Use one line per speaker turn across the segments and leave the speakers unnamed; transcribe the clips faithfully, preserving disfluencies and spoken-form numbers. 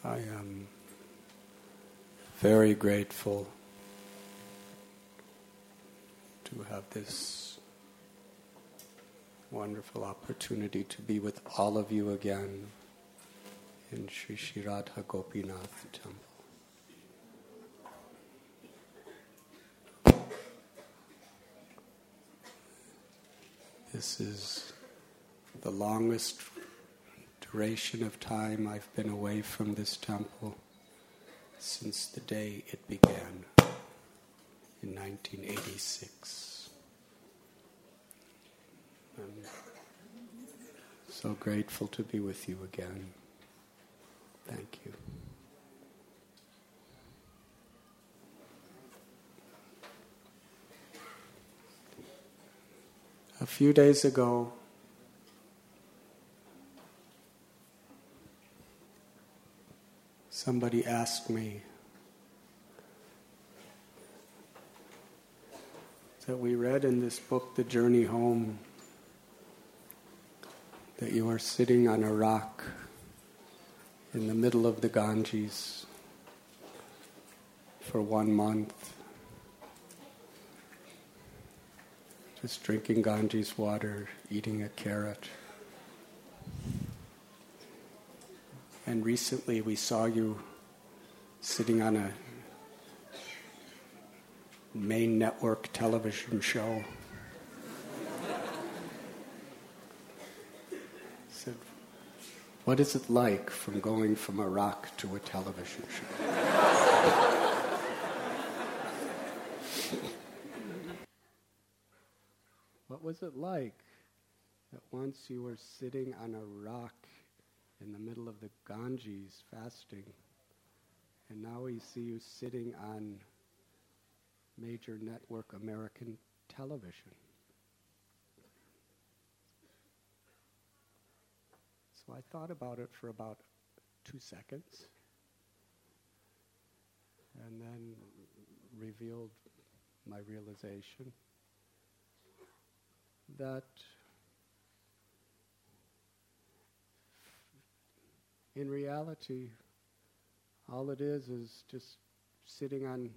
I am very grateful to have this wonderful opportunity to be with all of you again in Sri Sri Radha Gopinath Temple. This is the longest duration of time I've been away from this temple since the day it began in nineteen eighty-six. I'm so grateful to be with you again. Thank you. A few days ago, somebody asked me that we read in this book, The Journey Home, that you are sitting on a rock in the middle of the Ganges for one month, just drinking Ganges water, eating a carrot. And recently we saw you sitting on a main network television show. Said, what is it like from going from a rock to a television show? What was it like that once you were sitting on a rock in the middle of the Ganges fasting, and now we see you sitting on major network American television? So I thought about it for about two seconds and then revealed my realization that in reality, all it is is just sitting on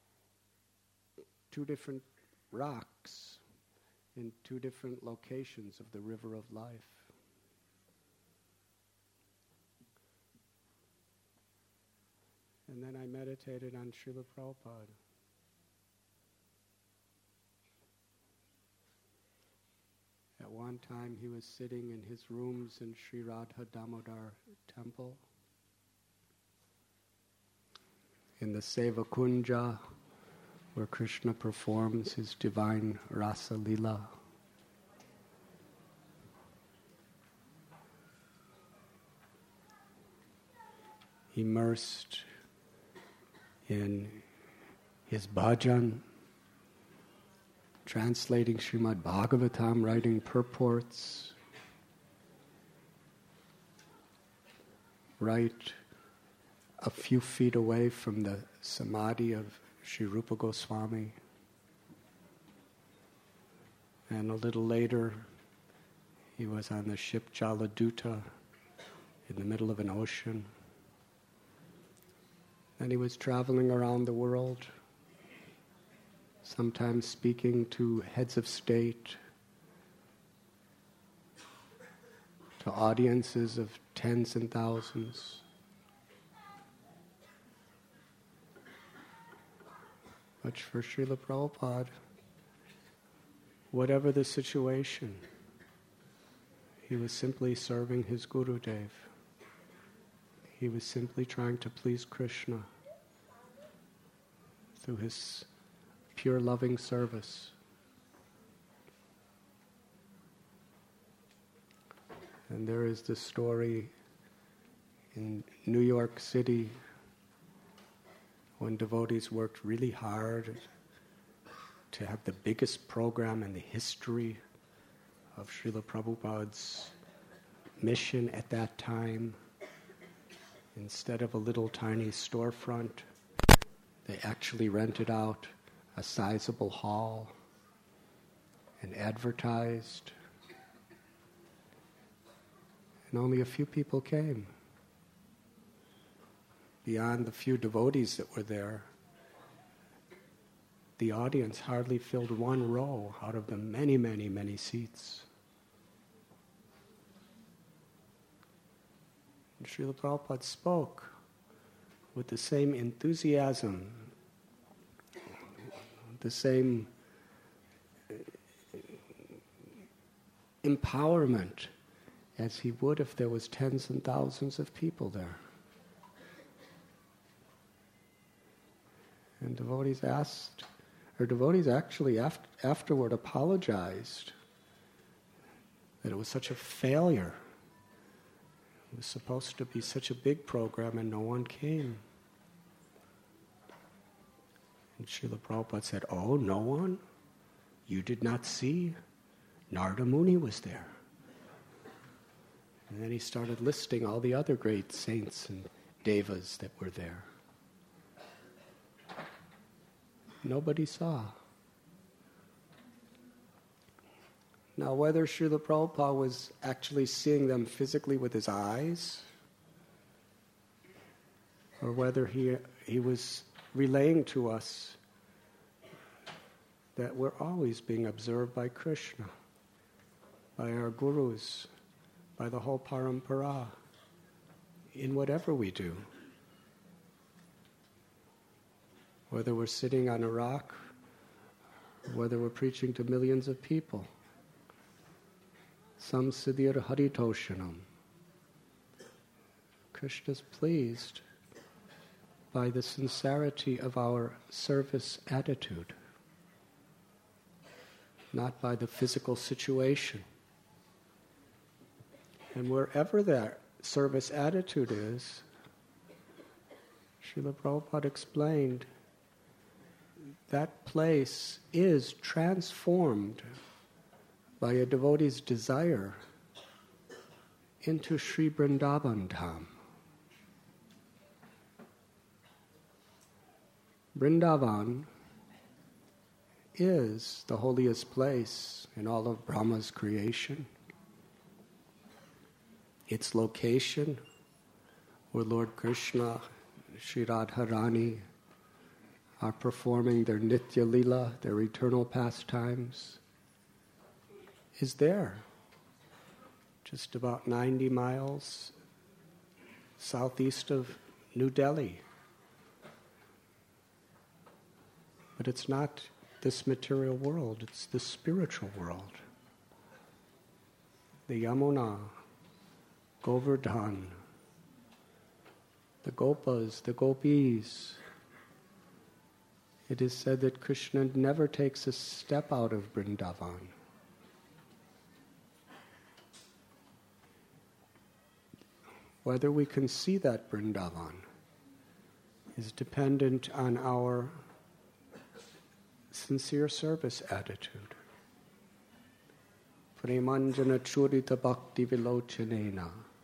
two different rocks in two different locations of the river of life. And then I meditated on Srila Prabhupada. At one time he was sitting in his rooms in Sri Radha Damodar Temple, in the Seva Kunja, where Krishna performs his divine Rasa Lila. Immersed in his bhajan, translating Srimad Bhagavatam, writing purports, right a few feet away from the samadhi of Sri Rupa Goswami. And a little later, he was on the ship Jaladuta in the middle of an ocean. And he was traveling around the world, sometimes speaking to heads of state, to audiences of tens and thousands. But for Srila Prabhupada, whatever the situation, he was simply serving his Gurudev. He was simply trying to please Krishna through his pure loving service. And there is this story in New York City when devotees worked really hard to have the biggest program in the history of Srila Prabhupada's mission at that time. Instead of a little tiny storefront, they actually rented out a sizable hall and advertised. And only a few people came. beyond the few devotees that were there, the audience hardly filled one row out of the many, many, many seats. And Srila Prabhupada spoke with the same enthusiasm, the same empowerment as he would if there was tens and thousands of people there. And devotees asked, or devotees actually after, afterward apologized that it was such a failure. It was supposed to be such a big program and no one came. And Srila Prabhupada said, "Oh, no one? You did not see? Narada Muni was there." And then he started listing all the other great saints and devas that were there. Nobody saw. Now, whether Srila Prabhupada was actually seeing them physically with his eyes, or whether he, he was relaying to us that we're always being observed by Krishna, by our gurus, by the whole parampara, in whatever we do. Whether we're sitting on a rock, whether we're preaching to millions of people. Sam siddhir haritoshanam. Krishna's pleased by the sincerity of our service attitude, not by the physical situation. And wherever that service attitude is, Srila Prabhupada explained, that place is transformed by a devotee's desire into Sri Vrindavan Dham. Vrindavan is the holiest place in all of Brahma's creation. Its location, where Lord Krishna, Sri Radharani, are performing their Nitya Lila, their eternal pastimes, is there, just about ninety miles southeast of New Delhi. But it's not this material world, it's the spiritual world. The Yamuna, Govardhan, the Gopas, the Gopis. It is said that Krishna never takes a step out of Vrindavan. Whether we can see that Vrindavan is dependent on our sincere service attitude. Premanjana churita bhakti vilochanena.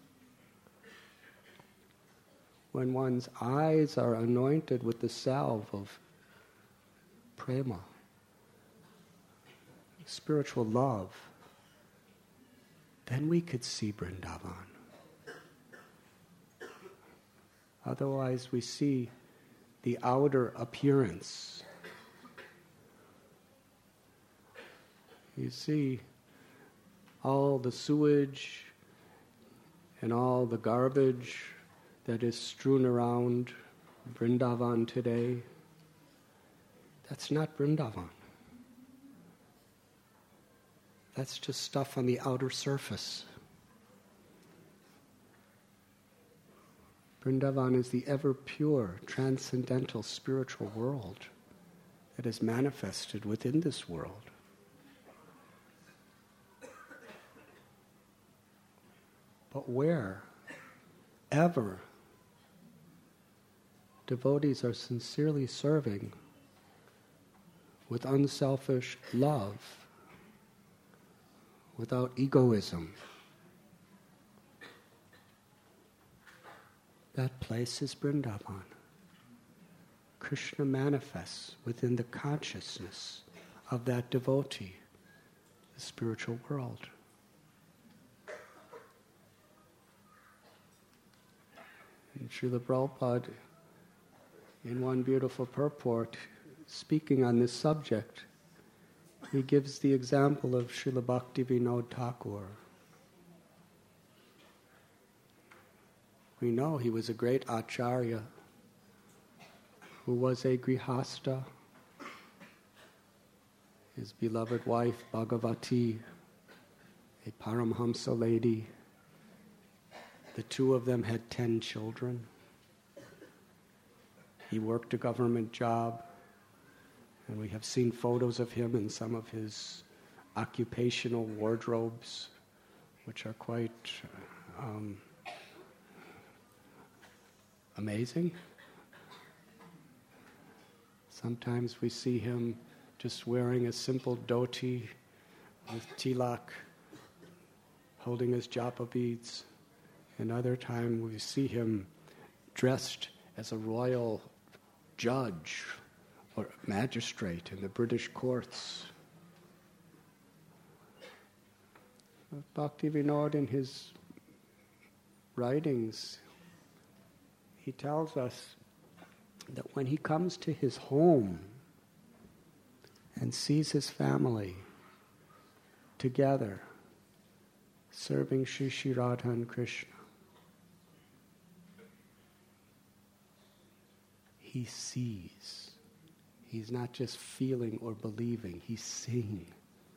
When one's eyes are anointed with the salve of prema, spiritual love, then we could see Vrindavan. Otherwise, we see the outer appearance. You see all the sewage and all the garbage that is strewn around Vrindavan today. That's not Vrindavan. That's just stuff on the outer surface. Vrindavan is the ever pure, transcendental spiritual world that is manifested within this world. But where ever devotees are sincerely serving with unselfish love, without egoism, that place is Vrindavan. Krishna manifests within the consciousness of that devotee, the spiritual world. And Srila Prabhupada in one beautiful purport, speaking on this subject, he gives the example of Srila Bhaktivinoda Thakur. We know he was a great acharya who was a grihasta. His beloved wife, Bhagavati, a Paramhamsa lady. The two of them had ten children. He worked a government job, and we have seen photos of him in some of his occupational wardrobes, which are quite um, amazing. Sometimes we see him just wearing a simple dhoti with tilak, holding his japa beads. Another time we see him dressed as a royal judge or magistrate in the British courts. Bhaktivinoda, in his writings, he tells us that when he comes to his home and sees his family together serving Shri Shri Radha and Krishna, he sees. He's not just feeling or believing, he's seeing.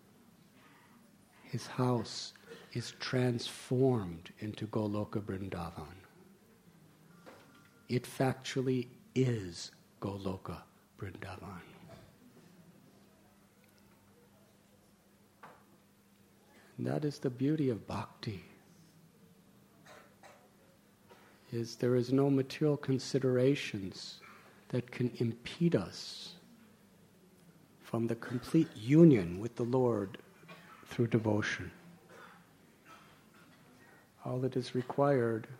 His house is transformed into Goloka Vrindavan. It factually is Goloka Vrindavan. And that is the beauty of bhakti. Is there is no material considerations that can impede us from the complete union with the Lord through devotion. All that is required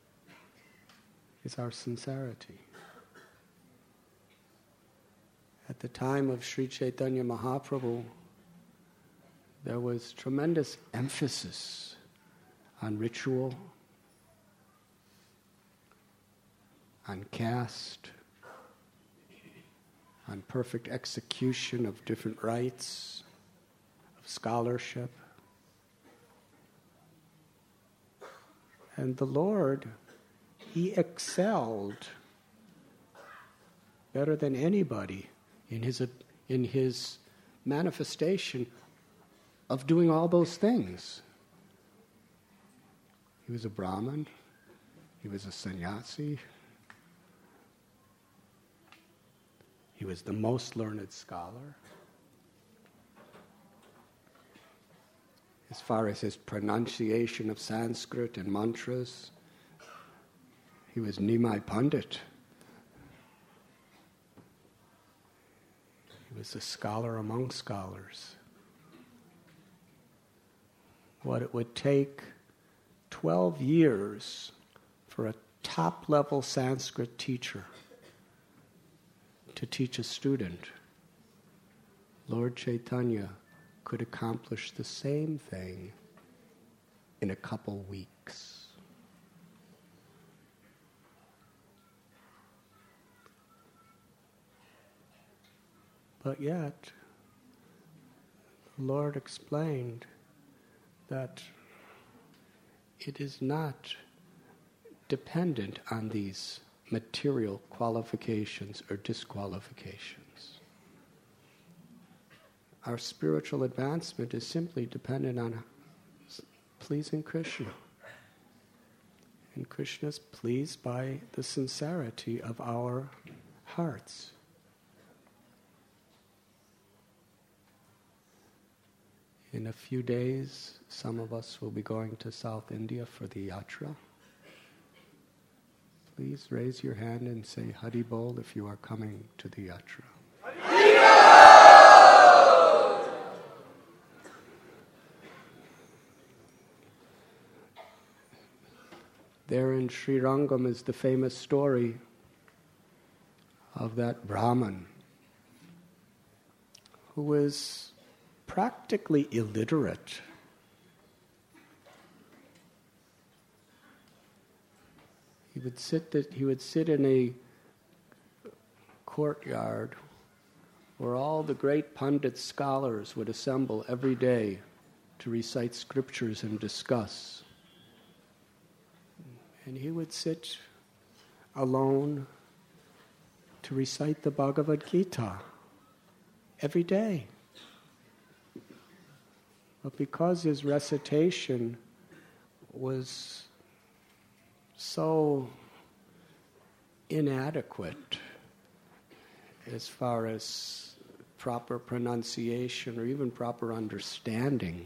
is our sincerity. At the time of Sri Chaitanya Mahaprabhu, there was tremendous emphasis on ritual, on caste, on perfect execution of different rites, of scholarship. And the Lord, He excelled better than anybody in His, in his manifestation of doing all those things. He was a Brahmin, he was a sannyasi, he was the most learned scholar. As far as his pronunciation of Sanskrit and mantras, he was Nimai Pandit. He was a scholar among scholars. What it would take twelve years for a top-level Sanskrit teacher to teach a student, Lord Chaitanya could accomplish the same thing in a couple weeks. But yet, the Lord explained that it is not dependent on these material qualifications or disqualifications. Our spiritual advancement is simply dependent on pleasing Krishna. And Krishna is pleased by the sincerity of our hearts. In a few days, some of us will be going to South India for the yatra. Please raise your hand and say Hari Bol if you are coming to the yatra. There in Sri Rangam is the famous story of that Brahmin who was practically illiterate. He would sit that he would sit in a courtyard where all the great Pandit scholars would assemble every day to recite scriptures and discuss. And he would sit alone to recite the Bhagavad Gita every day. But because his recitation was so inadequate as far as proper pronunciation or even proper understanding,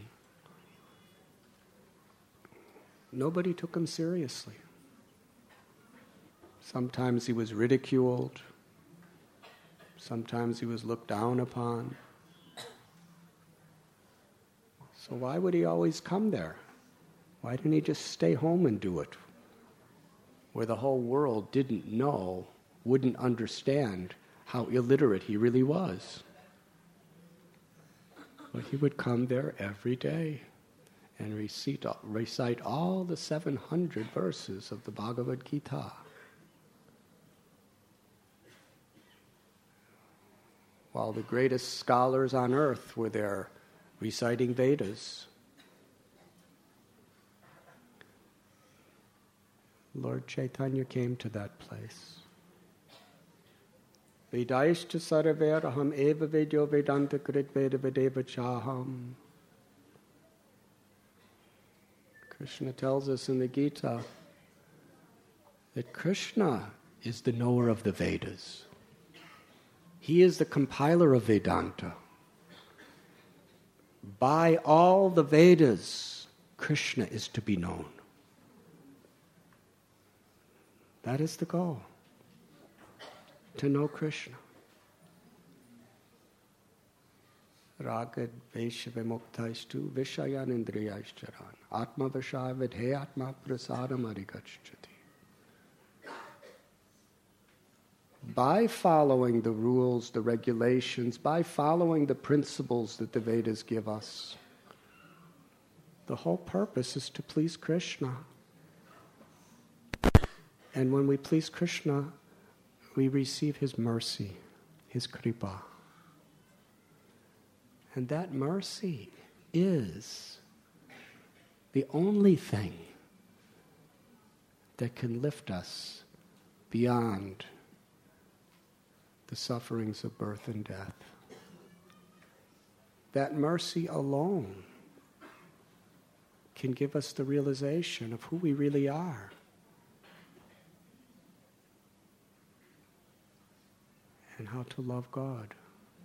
nobody took him seriously. Sometimes he was ridiculed. Sometimes he was looked down upon. So why would he always come there? Why didn't he just stay home and do it? Where the whole world didn't know, wouldn't understand how illiterate he really was. But he would come there every day and recite, recite all the seven hundred verses of the Bhagavad Gita. While the greatest scholars on earth were there reciting Vedas. Lord Chaitanya came to that place. Vedaishta sarver aham eva vedyo vedanta krit veda vedeva chaham. Krishna tells us in the Gita that Krishna is the knower of the Vedas. He is the compiler of Vedanta. By all the Vedas, Krishna is to be known. That is the goal, to know Krishna. Ragad Vaishava Muktaistu Vishayan Indriyaishcharan Atma Vishavid He Atma Prasadam Arigachchati. By following the rules, the regulations, by following the principles that the Vedas give us, the whole purpose is to please Krishna. And when we please Krishna, we receive His mercy, His kripa. And that mercy is the only thing that can lift us beyond the sufferings of birth and death. That mercy alone can give us the realization of who we really are. And how to love God.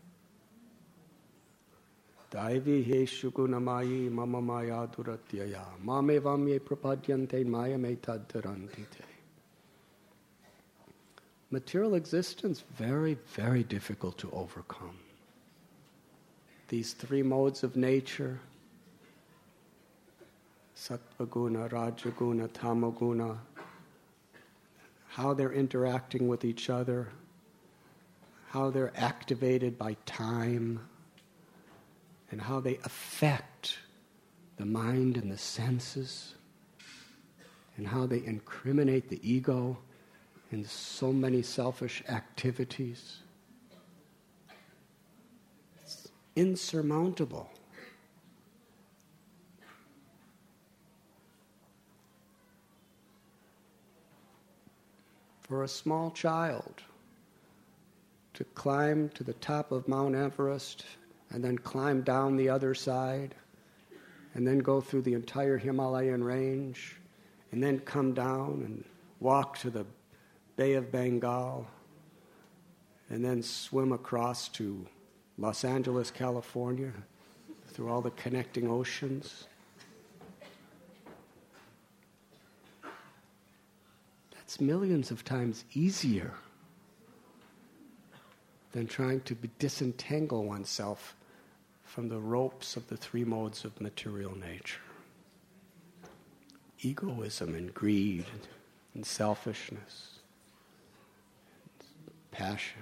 Daivi heshu gunamayi mama maya duratyaya mame vamye prapadyante maya metadharantite. Material existence, very, very difficult to overcome. These three modes of nature, sattva-guna, rajaguna, tamaguna, how they're interacting with each other, how they're activated by time, and how they affect the mind and the senses, and how they incriminate the ego in so many selfish activities. It's insurmountable. For a small child to climb to the top of Mount Everest and then climb down the other side and then go through the entire Himalayan range and then come down and walk to the Bay of Bengal and then swim across to Los Angeles, California, through all the connecting oceans. That's millions of times easier than trying to disentangle oneself from the ropes of the three modes of material nature. Egoism and greed and selfishness, passion.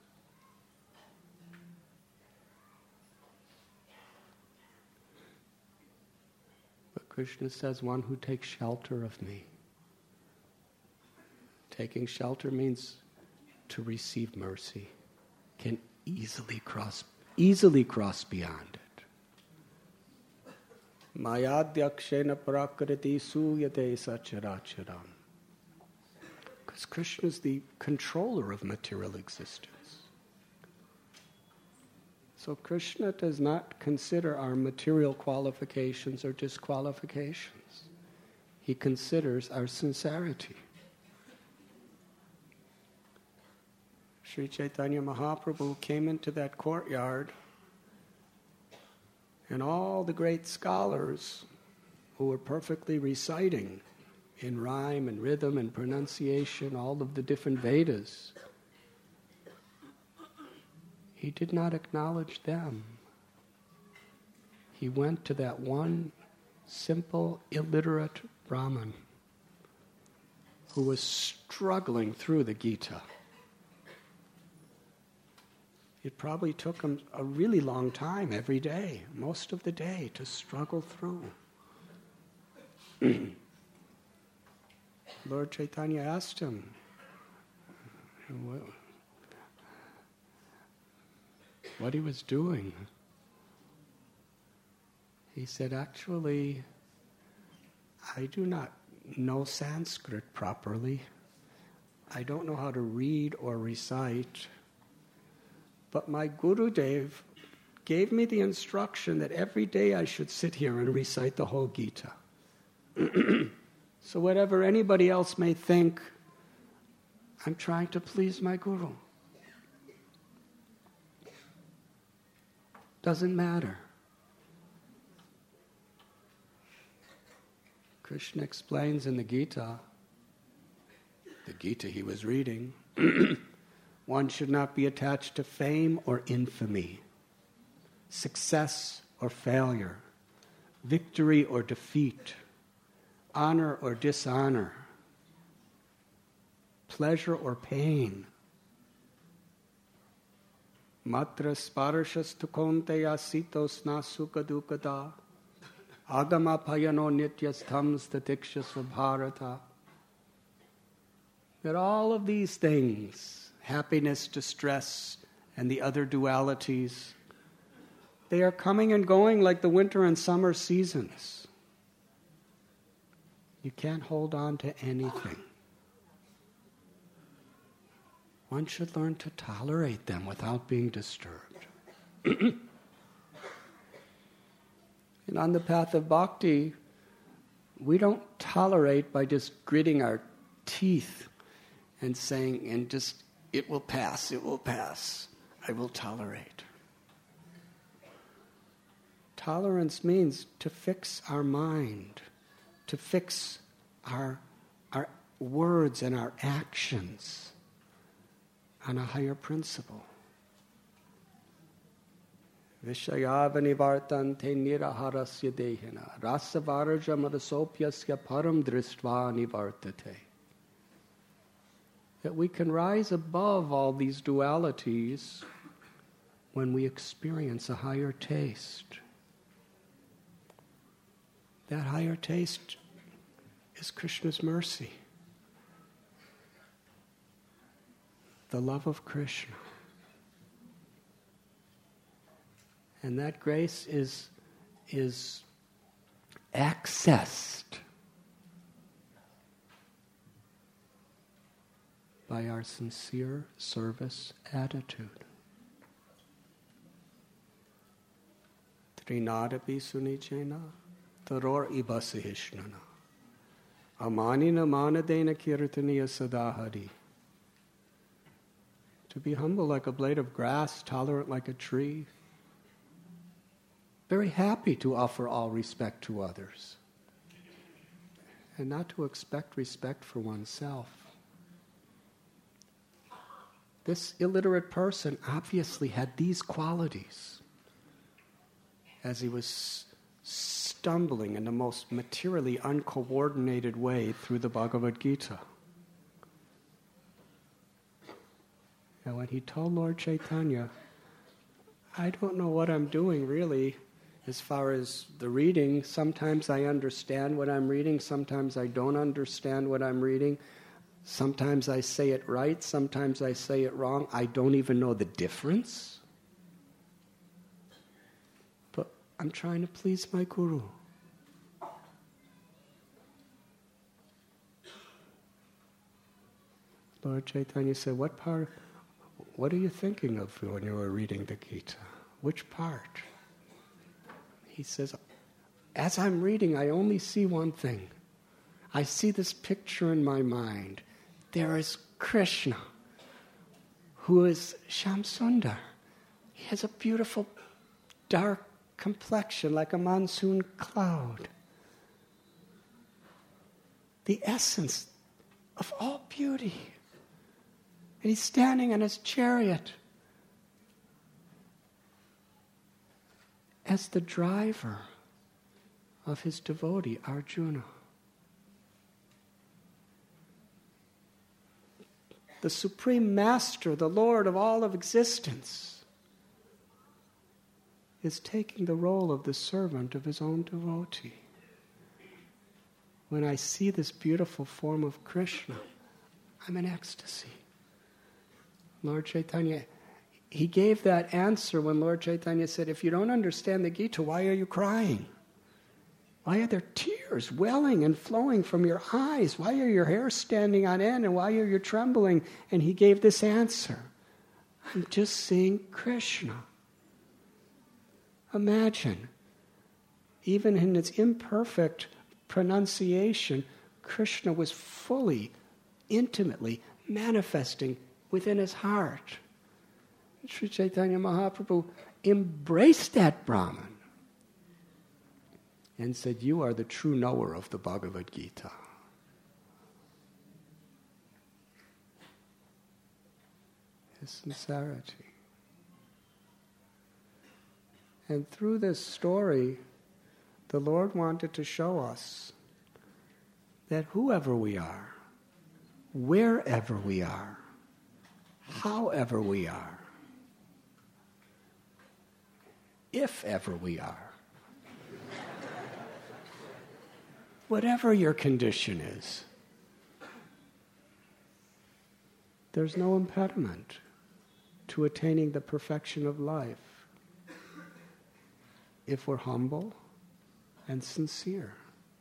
But Krishna says, one who takes shelter of me. Taking shelter means to receive mercy can easily cross, easily cross beyond it. Mayadhyakshena prakriti suyate sacharacharam. Because Krishna is the controller of material existence. So Krishna does not consider our material qualifications or disqualifications. He considers our sincerity. Sri Chaitanya Mahaprabhu came into that courtyard, and all the great scholars who were perfectly reciting in rhyme and rhythm and pronunciation all of the different Vedas, he did not acknowledge them. He went to that one simple, illiterate Brahmin who was struggling through the Gita. It probably took him a really long time every day, most of the day, to struggle through. Lord Chaitanya asked him, what he was doing. He said, actually, I do not know Sanskrit properly. I don't know how to read or recite. But my Gurudev gave me the instruction that every day I should sit here and recite the whole Gita. So whatever anybody else may think, I'm trying to please my Guru. Doesn't matter. Krishna explains in the Gita, the Gita he was reading, one should not be attached to fame or infamy, success or failure, victory or defeat, honor or dishonor, pleasure or pain. Matra sparashas tukonteya sitos nasuka dukata agama payano nityasthams tatikshasva bharata. That all of these things, happiness, distress, and the other dualities, they are coming and going like the winter and summer seasons. You can't hold on to anything. One should learn to tolerate them without being disturbed. And on the path of bhakti, we don't tolerate by just gritting our teeth and saying, and just, it will pass, it will pass, I will tolerate. Tolerance means to fix our mind, to fix our, our words and our actions on a higher principle. Vishayavanivartante niraharasya dehina rasavarja madasopyasya param dristva nivartate. That we can rise above all these dualities when we experience a higher taste. That higher taste is Krishna's mercy. The love of Krishna. And that grace is, is accessed by our sincere service attitude. Trinadapi sunichena taror ibasihishnana amanina manadena kirtaniya sadahari. To be humble like a blade of grass, tolerant like a tree, very happy to offer all respect to others, and not to expect respect for oneself. This illiterate person obviously had these qualities as he was stumbling in the most materially uncoordinated way through the Bhagavad Gita. And when he told Lord Chaitanya, I don't know what I'm doing really as far as the reading. Sometimes I understand what I'm reading, sometimes I don't understand what I'm reading. Sometimes I say it right, sometimes I say it wrong. I don't even know the difference. But I'm trying to please my Guru. Lord Chaitanya said, what part, what are you thinking of when you were reading the Gita? Which part? He says, as I'm reading, I only see one thing. I see this picture in my mind. There is Krishna, who is Shamsundar. He has a beautiful, dark complexion like a monsoon cloud. The essence of all beauty. And he's standing in his chariot as the driver of his devotee, Arjuna. The Supreme Master, the Lord of all of existence, is taking the role of the servant of his own devotee. When I see this beautiful form of Krishna, I'm in ecstasy. Lord Chaitanya, he gave that answer when Lord Chaitanya said, if you don't understand the Gita, why are you crying? Why are there tears welling and flowing from your eyes? Why are your hairs standing on end and why are you trembling? And he gave this answer. I'm just seeing Krishna. Imagine, even in its imperfect pronunciation, Krishna was fully, intimately manifesting within his heart. Sri Chaitanya Mahaprabhu embraced that Brahman and said, you are the true knower of the Bhagavad Gita. His sincerity. And through this story, the Lord wanted to show us that whoever we are, wherever we are, however we are, if ever we are, whatever your condition is, there's no impediment to attaining the perfection of life if we're humble and sincere.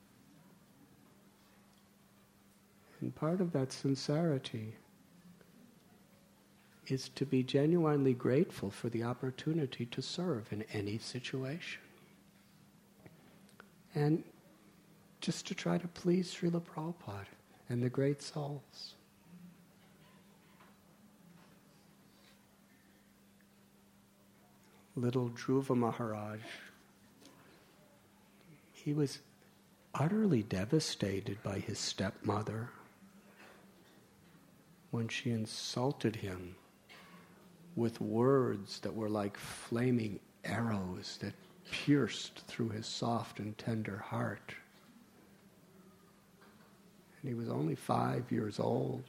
And part of that sincerity is to be genuinely grateful for the opportunity to serve in any situation. And just to try to please Srila Prabhupada and the great souls. Little Dhruva Maharaj, he was utterly devastated by his stepmother when she insulted him with words that were like flaming arrows that pierced through his soft and tender heart. And he was only five years old.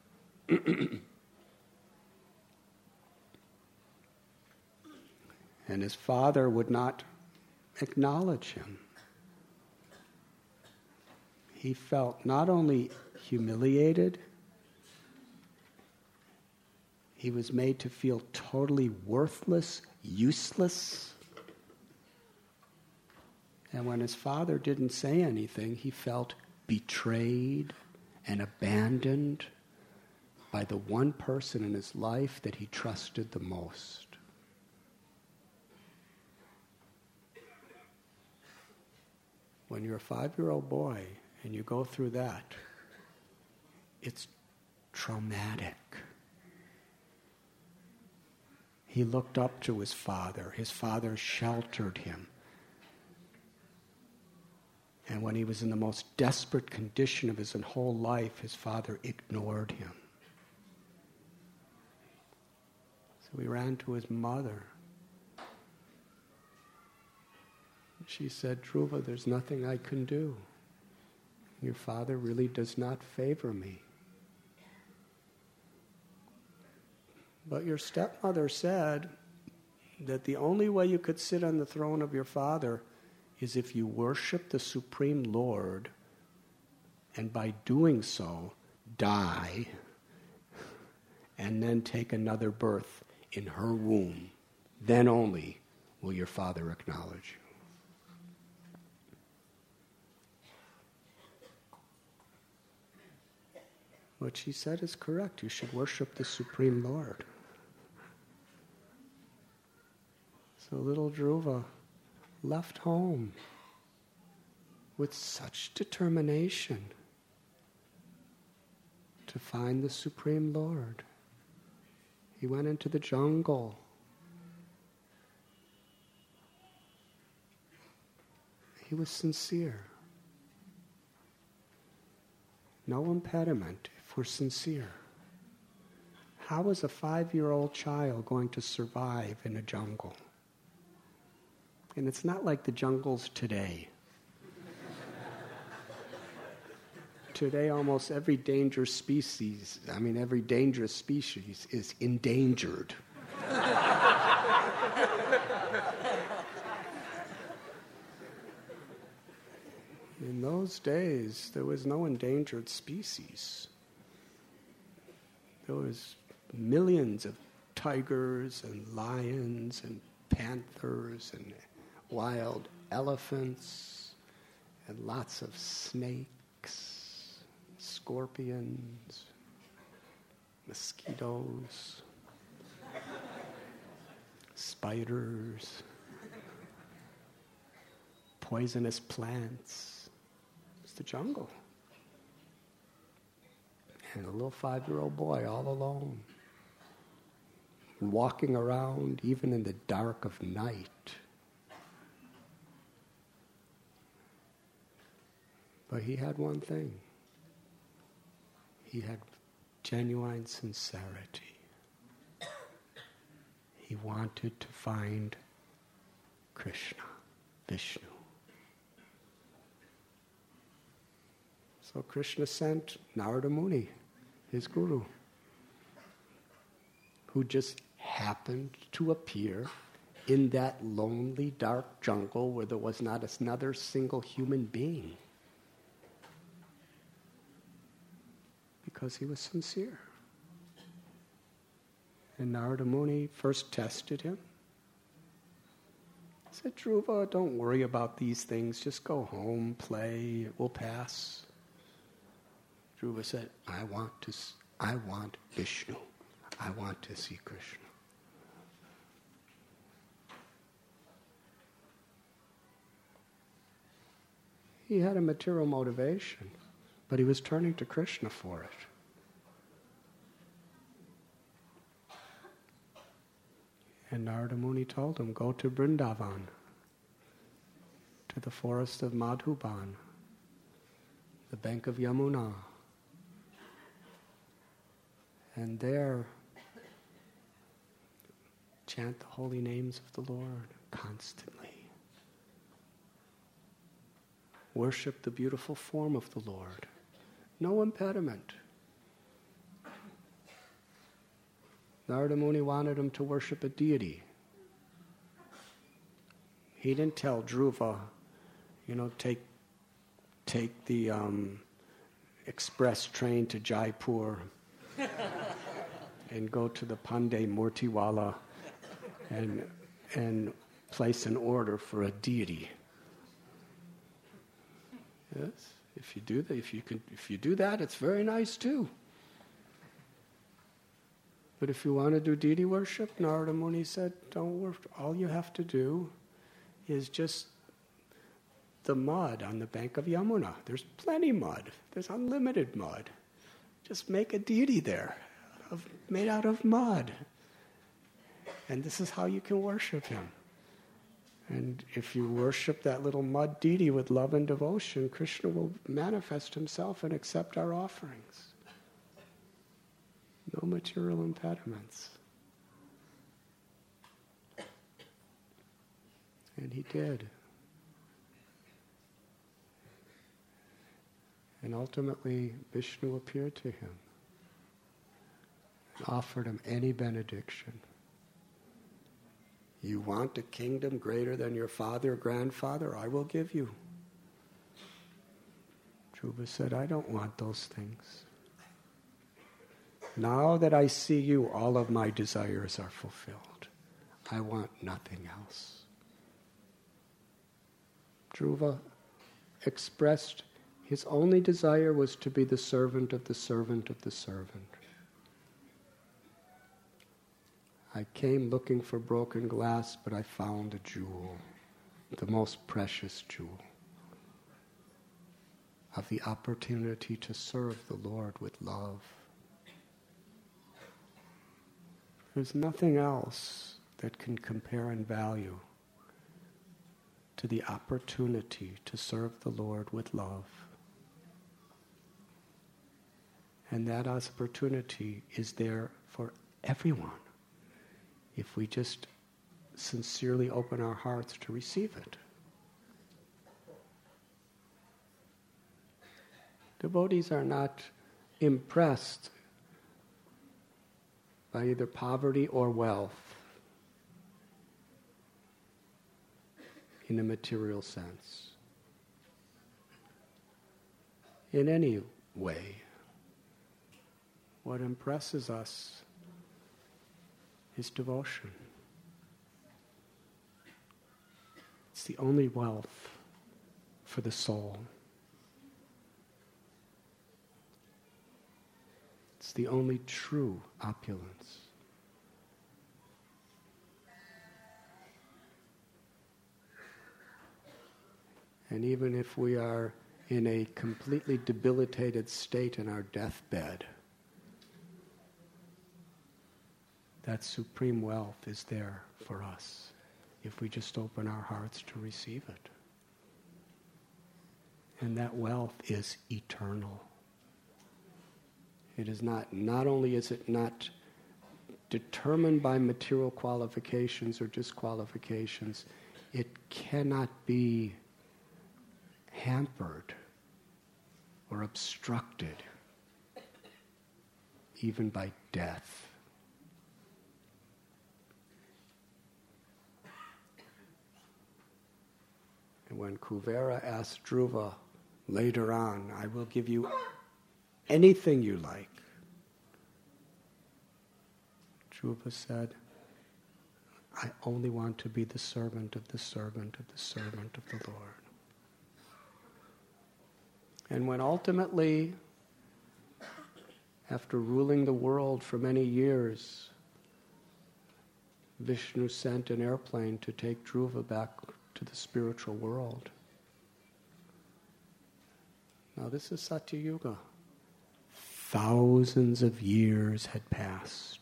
And his father would not acknowledge him. He felt not only humiliated, he was made to feel totally worthless, useless. And when his father didn't say anything, he felt betrayed and abandoned by the one person in his life that he trusted the most. When you're a five-year-old boy and you go through that, it's traumatic. He looked up to his father. His father sheltered him. And when he was in the most desperate condition of his whole life, his father ignored him. So he ran to his mother. She said, Dhruva, there's nothing I can do. Your father really does not favor me. But your stepmother said that the only way you could sit on the throne of your father is if you worship the Supreme Lord, and by doing so, die, and then take another birth in her womb, then only will your father acknowledge you. What she said is correct. You should worship the Supreme Lord. So little Dhruva left home with such determination to find the Supreme Lord. He went into the jungle. He was sincere. No impediment if we're sincere. How is a five-year-old child going to survive in a jungle? And it's not like the jungles today. Today, almost every dangerous species, I mean, every dangerous species is endangered. In those days, there was no endangered species. There was millions of tigers and lions and panthers and wild elephants and lots of snakes, scorpions, mosquitoes, spiders, poisonous plants. It's the jungle. And a little five-year-old boy all alone, walking around even in the dark of night. But he had one thing. He had genuine sincerity. He wanted to find Krishna, Vishnu. So Krishna sent Narada Muni, his guru, who just happened to appear in that lonely, dark jungle where there was not another single human being. Because he was sincere. And Narada Muni first tested him. He said, Dhruva, don't worry about these things. Just go home, play, it will pass. Dhruva said, I want to, I want Vishnu. I want to see Krishna. He had a material motivation, but he was turning to Krishna for it. And Narada Muni told him, go to Vrindavan, to the forest of Madhuban, the bank of Yamuna. And there, chant the holy names of the Lord constantly. Worship the beautiful form of the Lord. No impediment. Narada Muni wanted him to worship a deity. He didn't tell Dhruva, you know, take take the um, express train to Jaipur and go to the Pandey Murtiwala and and place an order for a deity. Yes, if you do that, if you can, if you do that, it's very nice too. But if you want to do deity worship, Narada Muni said, don't work. All you have to do is just the mud on the bank of Yamuna. There's plenty mud. There's unlimited mud. Just make a deity there, of, made out of mud. And this is how you can worship him. And if you worship that little mud deity with love and devotion, Krishna will manifest himself and accept our offerings. No material impediments. And he did. And ultimately, Vishnu appeared to him and offered him any benediction. You want a kingdom greater than your father or grandfather? I will give you. Dhruva said, I don't want those things. Now that I see you, all of my desires are fulfilled. I want nothing else. Dhruva expressed his only desire was to be the servant of the servant of the servant. I came looking for broken glass, but I found a jewel, the most precious jewel, of the opportunity to serve the Lord with love. There's nothing else that can compare in value to the opportunity to serve the Lord with love. And that opportunity is there for everyone if we just sincerely open our hearts to receive it. Devotees are not impressed by either poverty or wealth in a material sense. In any way, what impresses us is devotion. It's the only wealth for the soul. It's the only true opulence. And even if we are in a completely debilitated state in our deathbed, that supreme wealth is there for us if we just open our hearts to receive it. And that wealth is eternal. It is not, not only is it not determined by material qualifications or disqualifications, it cannot be hampered or obstructed even by death. And when Kuvera asked Dhruva later on, I will give you anything you like, Dhruva said, I only want to be the servant of the servant of the servant of the Lord. And when ultimately, after ruling the world for many years, Vishnu sent an airplane to take Dhruva back to the spiritual world. Now this is Satya Yuga. Thousands of years had passed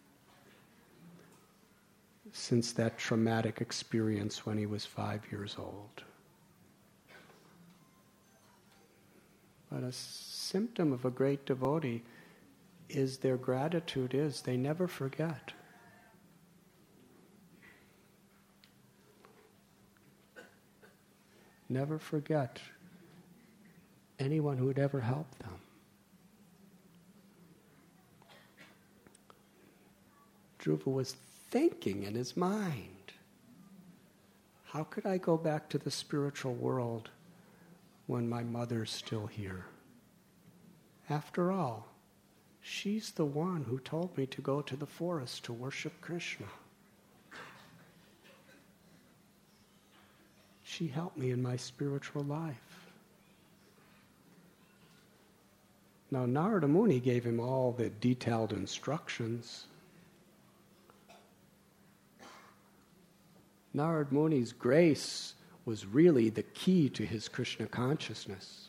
since that traumatic experience when he was five years old. But a symptom of a great devotee is their gratitude is they never forget. Never forget anyone who would ever help them. Dhruva was thinking in his mind, how could I go back to the spiritual world when my mother's still here? After all, she's the one who told me to go to the forest to worship Krishna. She helped me in my spiritual life. Now, Narada Muni gave him all the detailed instructions. Narada Muni's grace was really the key to his Krishna consciousness.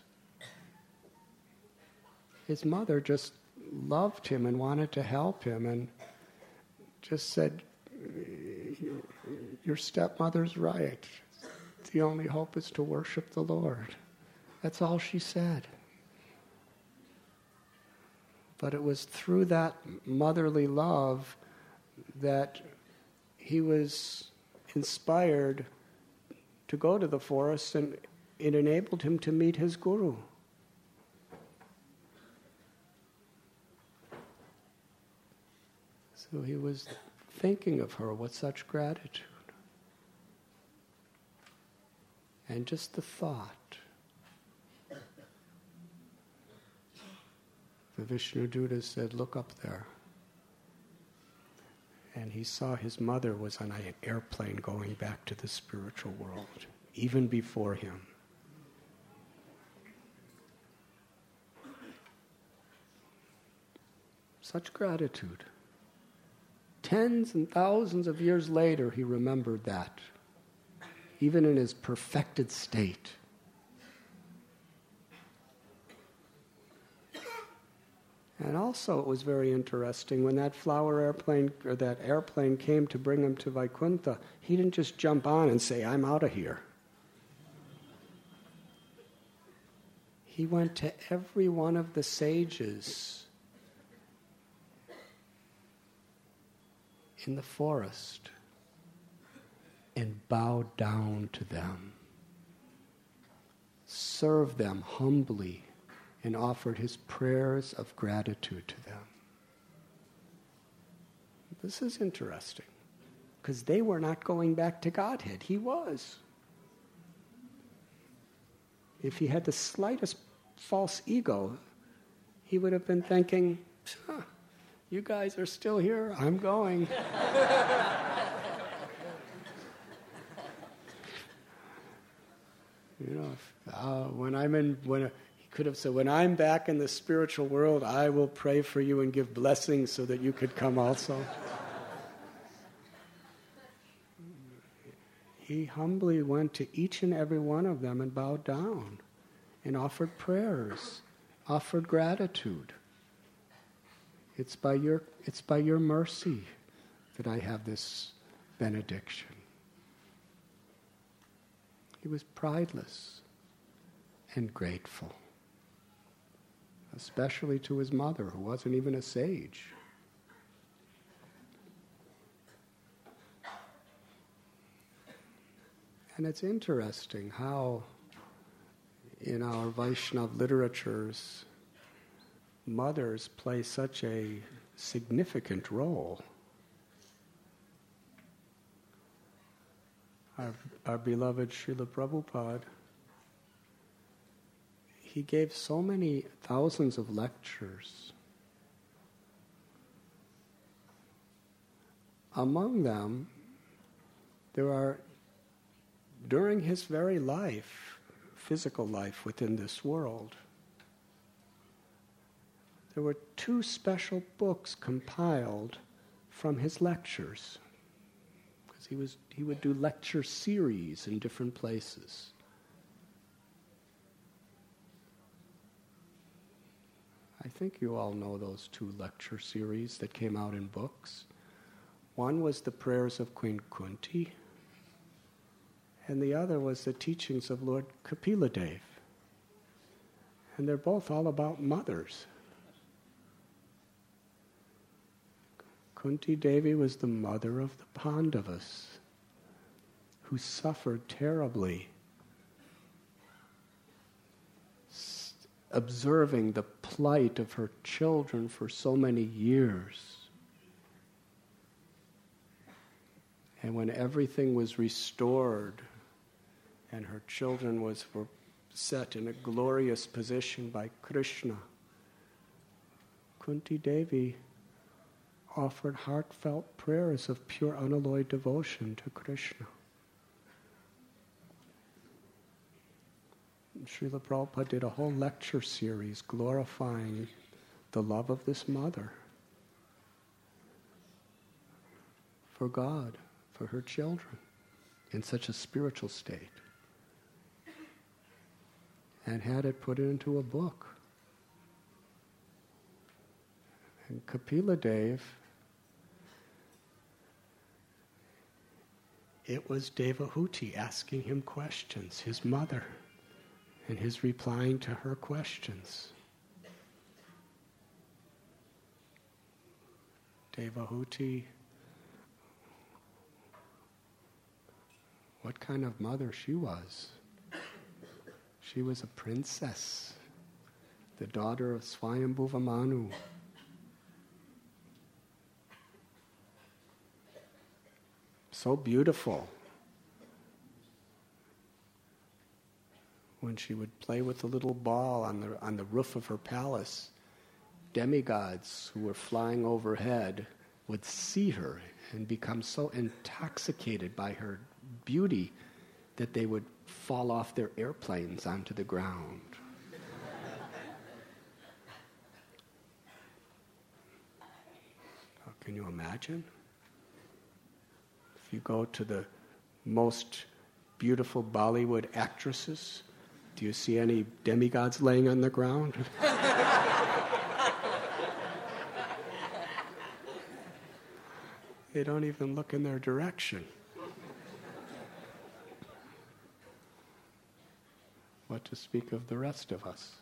His mother just loved him and wanted to help him and just said, your stepmother's right. The only hope is to worship the Lord. That's all she said. But it was through that motherly love that he was inspired to go to the forest, and it enabled him to meet his guru. So he was thinking of her with such gratitude. And just the thought the Vishnuduta said, "Look up there." And he saw his mother was on an airplane going back to the spiritual world, even before him. Such gratitude. Tens and thousands of years later, he remembered that, even in his perfected state. And also it was very interesting, when that flower airplane, or that airplane came to bring him to Vaikuntha, he didn't just jump on and say, "I'm out of here." He went to every one of the sages in the forest and bowed down to them, served them humbly, and offered his prayers of gratitude to them. This is interesting, because they were not going back to Godhead. He was. If he had the slightest false ego, he would have been thinking, huh, "You guys are still here, I'm going." You know, if, uh, when I'm in, when a, he could have said, "When I'm back in the spiritual world, I will pray for you and give blessings so that you could come also." He humbly went to each and every one of them and bowed down and offered prayers, offered gratitude. It's by your, it's by your mercy that I have this benediction. He was prideless and grateful, especially to his mother, who wasn't even a sage. And it's interesting how in our Vaishnava literatures, mothers play such a significant role. Our, our beloved Srila Prabhupada, he gave so many thousands of lectures. Among them, there are, during his very life, physical life within this world, there were two special books compiled from his lectures. Because he was he would do lecture series in different places. I think you all know those two lecture series that came out in books. One was the prayers of Queen Kunti, and the other was the teachings of Lord Kapila Dev. And they're both all about mothers. Kunti Devi was the mother of the Pandavas, who suffered terribly, s- observing the plight of her children for so many years. And when everything was restored and her children was were set in a glorious position by Krishna, Kunti Devi offered heartfelt prayers of pure unalloyed devotion to Krishna. Srila Prabhupada did a whole lecture series glorifying the love of this mother for God, for her children, in such a spiritual state, and had it put into a book. And Kapila Dev, it was Devahuti asking him questions, his mother, and his replying to her questions. Devahuti, what kind of mother she was. She was a princess, the daughter of Swayambhuva Manu. So beautiful. When she would play with the little ball on the on the roof of her palace, demigods who were flying overhead would see her and become so intoxicated by her beauty that they would fall off their airplanes onto the ground. Oh, can you imagine? If you go to the most beautiful Bollywood actresses, do you see any demigods laying on the ground? They don't even look in their direction. What to speak of the rest of us?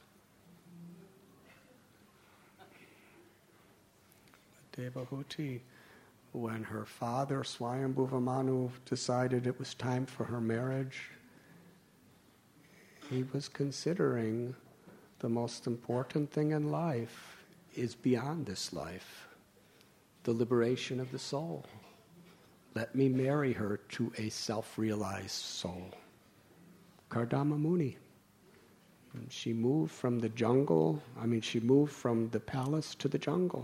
Devahuti, when her father, Swayambhuva Manu, decided it was time for her marriage, he was considering the most important thing in life is beyond this life, the liberation of the soul. Let me marry her to a self-realized soul. Kardama Muni. And she moved from the jungle, I mean, she moved from the palace to the jungle.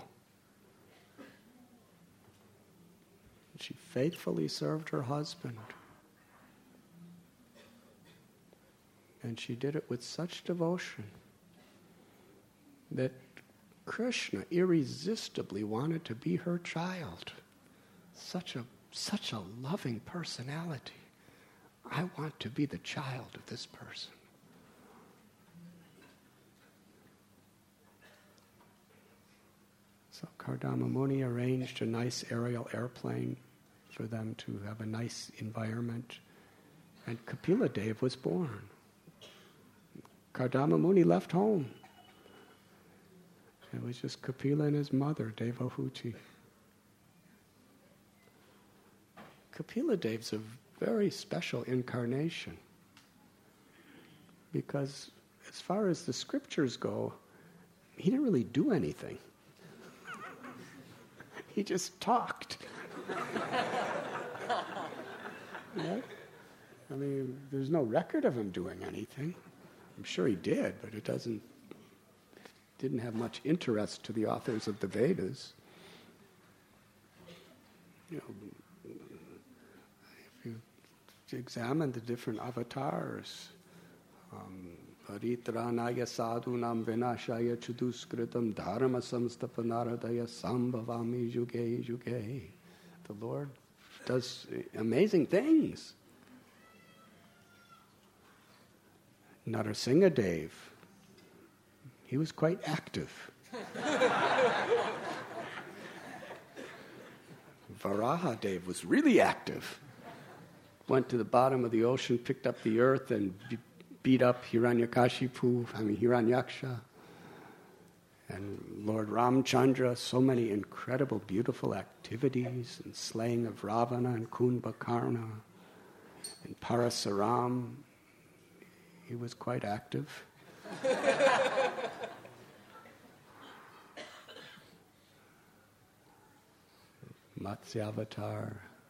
She faithfully served her husband. And she did it with such devotion that Krishna irresistibly wanted to be her child. Such a, such a loving personality. I want to be the child of this person. So Kardama Muni arranged a nice aerial airplane for them to have a nice environment. And Kapila Dev was born. Kardama Muni left home. It was just Kapila and his mother, Devahuti. Kapila Dev's a very special incarnation because as far as the scriptures go, he didn't really do anything. He just talked. Right? I mean, there's no record of him doing anything. I'm sure he did, but it doesn't didn't have much interest to the authors of the Vedas. You know, if you examine the different avatars, Paritranaya sadhunam vinashaya chuduskritam dharma samstapanaradaya sambhavami yuge yuge. The Lord does amazing things. Narasingha Dev, he was quite active. Varaha Dev was really active. Went to the bottom of the ocean, picked up the earth, and be- beat up Hiranyakashipu, I mean Hiranyaksha. And Lord Ramchandra, so many incredible, beautiful activities, and slaying of Ravana and Kumbhakarna, and Parasaram. He was quite active. Matsyavatar,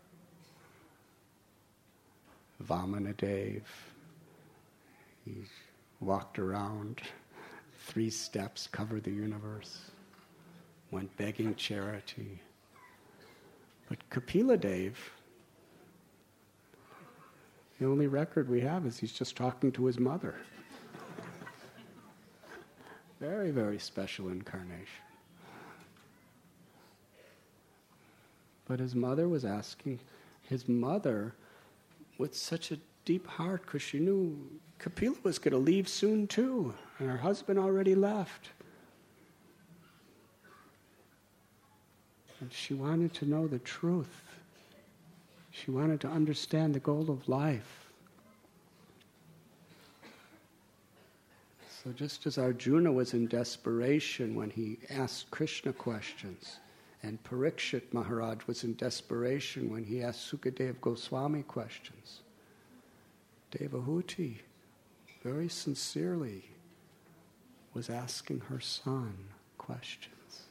Vamanadev. He walked around, three steps, covered the universe, went begging charity. But Kapila Dev, the only record we have is he's just talking to his mother. Very, very special incarnation. But his mother was asking, his mother, with such a deep heart, because she knew Kapila was going to leave soon too, and her husband already left. And she wanted to know the truth. She wanted to understand the goal of life. So just as Arjuna was in desperation when he asked Krishna questions, and Parikshit Maharaj was in desperation when he asked Sukadev Goswami questions, Devahuti very sincerely was asking her son questions.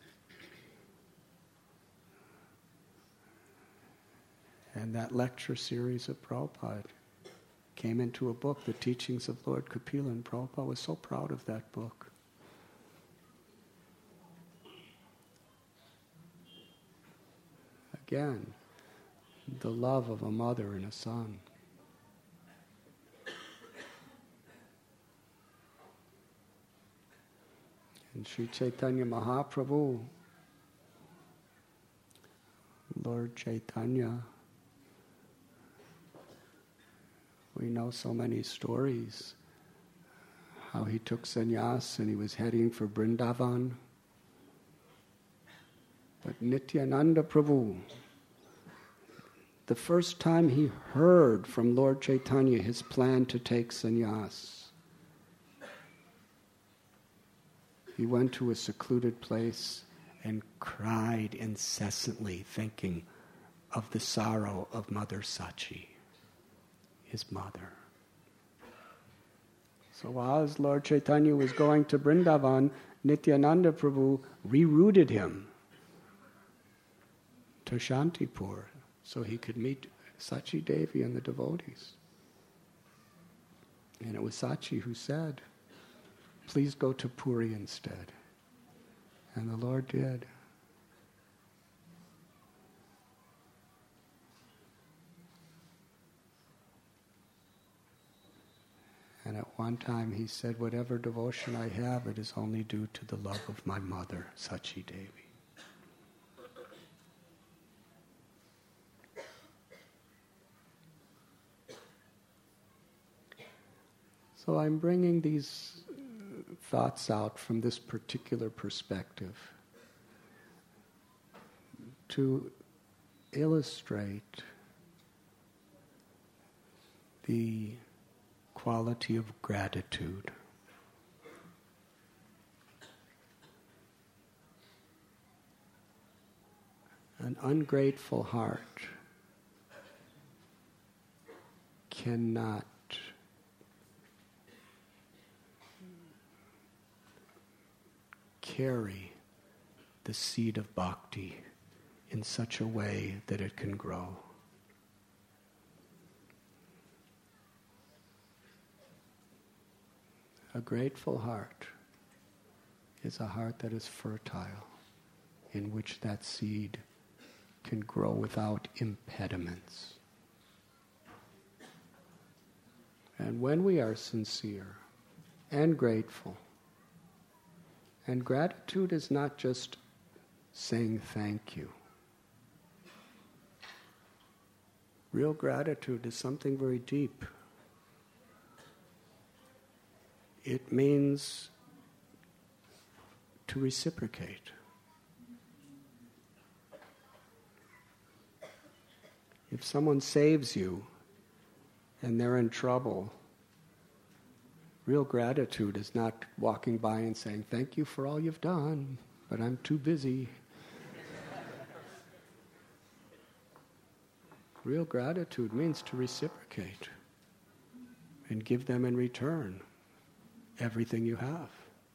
And that lecture series of Prabhupada came into a book, The Teachings of Lord Kapila, and Prabhupada was so proud of that book. again, the love of a mother and a son. And Sri Chaitanya Mahaprabhu, Lord Chaitanya, we know so many stories, how he took sannyas and he was heading for Vrindavan. But Nityananda Prabhu, the first time he heard from Lord Chaitanya his plan to take sannyas, he went to a secluded place and cried incessantly, thinking of the sorrow of Mother Sachi, his mother. So as Lord Chaitanya was going to Vrindavan, Nityananda Prabhu rerouted him to Shantipur so he could meet Sachi Devi and the devotees. And it was Sachi who said, "Please go to Puri instead." And the Lord did. And at one time he said, "Whatever devotion I have, it is only due to the love of my mother, Sachi Devi." So I'm bringing these thoughts out from this particular perspective to illustrate the quality of gratitude. An ungrateful heart cannot carry the seed of bhakti in such a way that it can grow. A grateful heart is a heart that is fertile, in which that seed can grow without impediments. And when we are sincere and grateful, and gratitude is not just saying thank you. Real gratitude is something very deep. It means to reciprocate. If someone saves you and they're in trouble, real gratitude is not walking by and saying, "Thank you for all you've done, but I'm too busy." Real gratitude means to reciprocate and give them in return everything you have.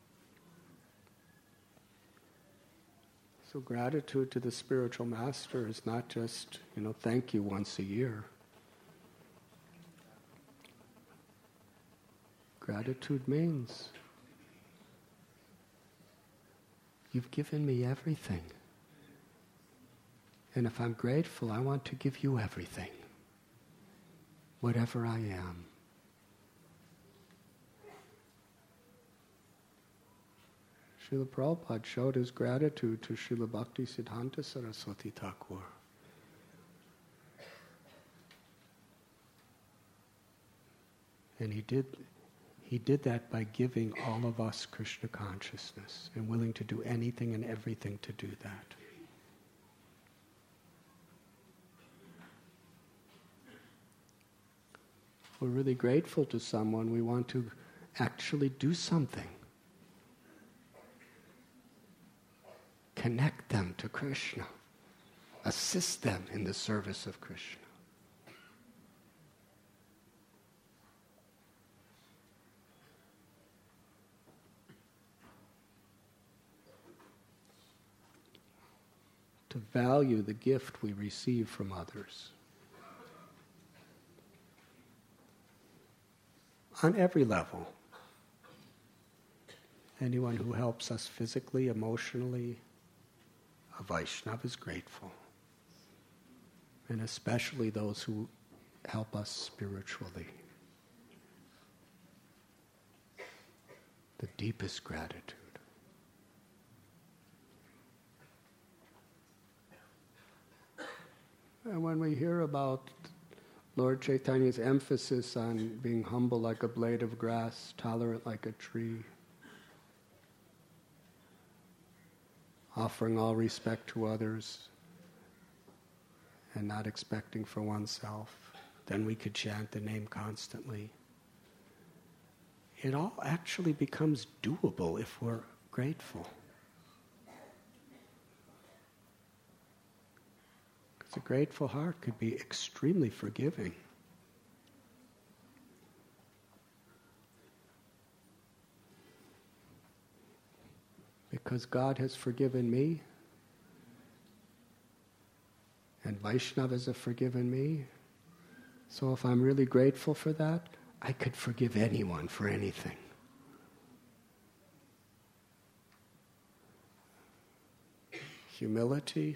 So gratitude to the spiritual master is not just, you know, thank you once a year. Gratitude means you've given me everything. And if I'm grateful, I want to give you everything, whatever I am. Srila Prabhupada showed his gratitude to Srila Bhakti Siddhanta Saraswati Thakur. And he did He did that by giving all of us Krishna consciousness and willing to do anything and everything to do that. We're really grateful to someone. We want to actually do something. Connect them to Krishna. Assist them in the service of Krishna. To value the gift we receive from others. On every level. Anyone who helps us physically, emotionally, a Vaishnava is grateful. and especially those who help us spiritually. The deepest gratitude. And when we hear about Lord Chaitanya's emphasis on being humble like a blade of grass, tolerant like a tree, offering all respect to others, and not expecting for oneself, then we could chant the name constantly. It all actually becomes doable if we're grateful. Because a grateful heart could be extremely forgiving. Because God has forgiven me, and Vaishnavas have forgiven me, so if I'm really grateful for that, I could forgive anyone for anything. Humility.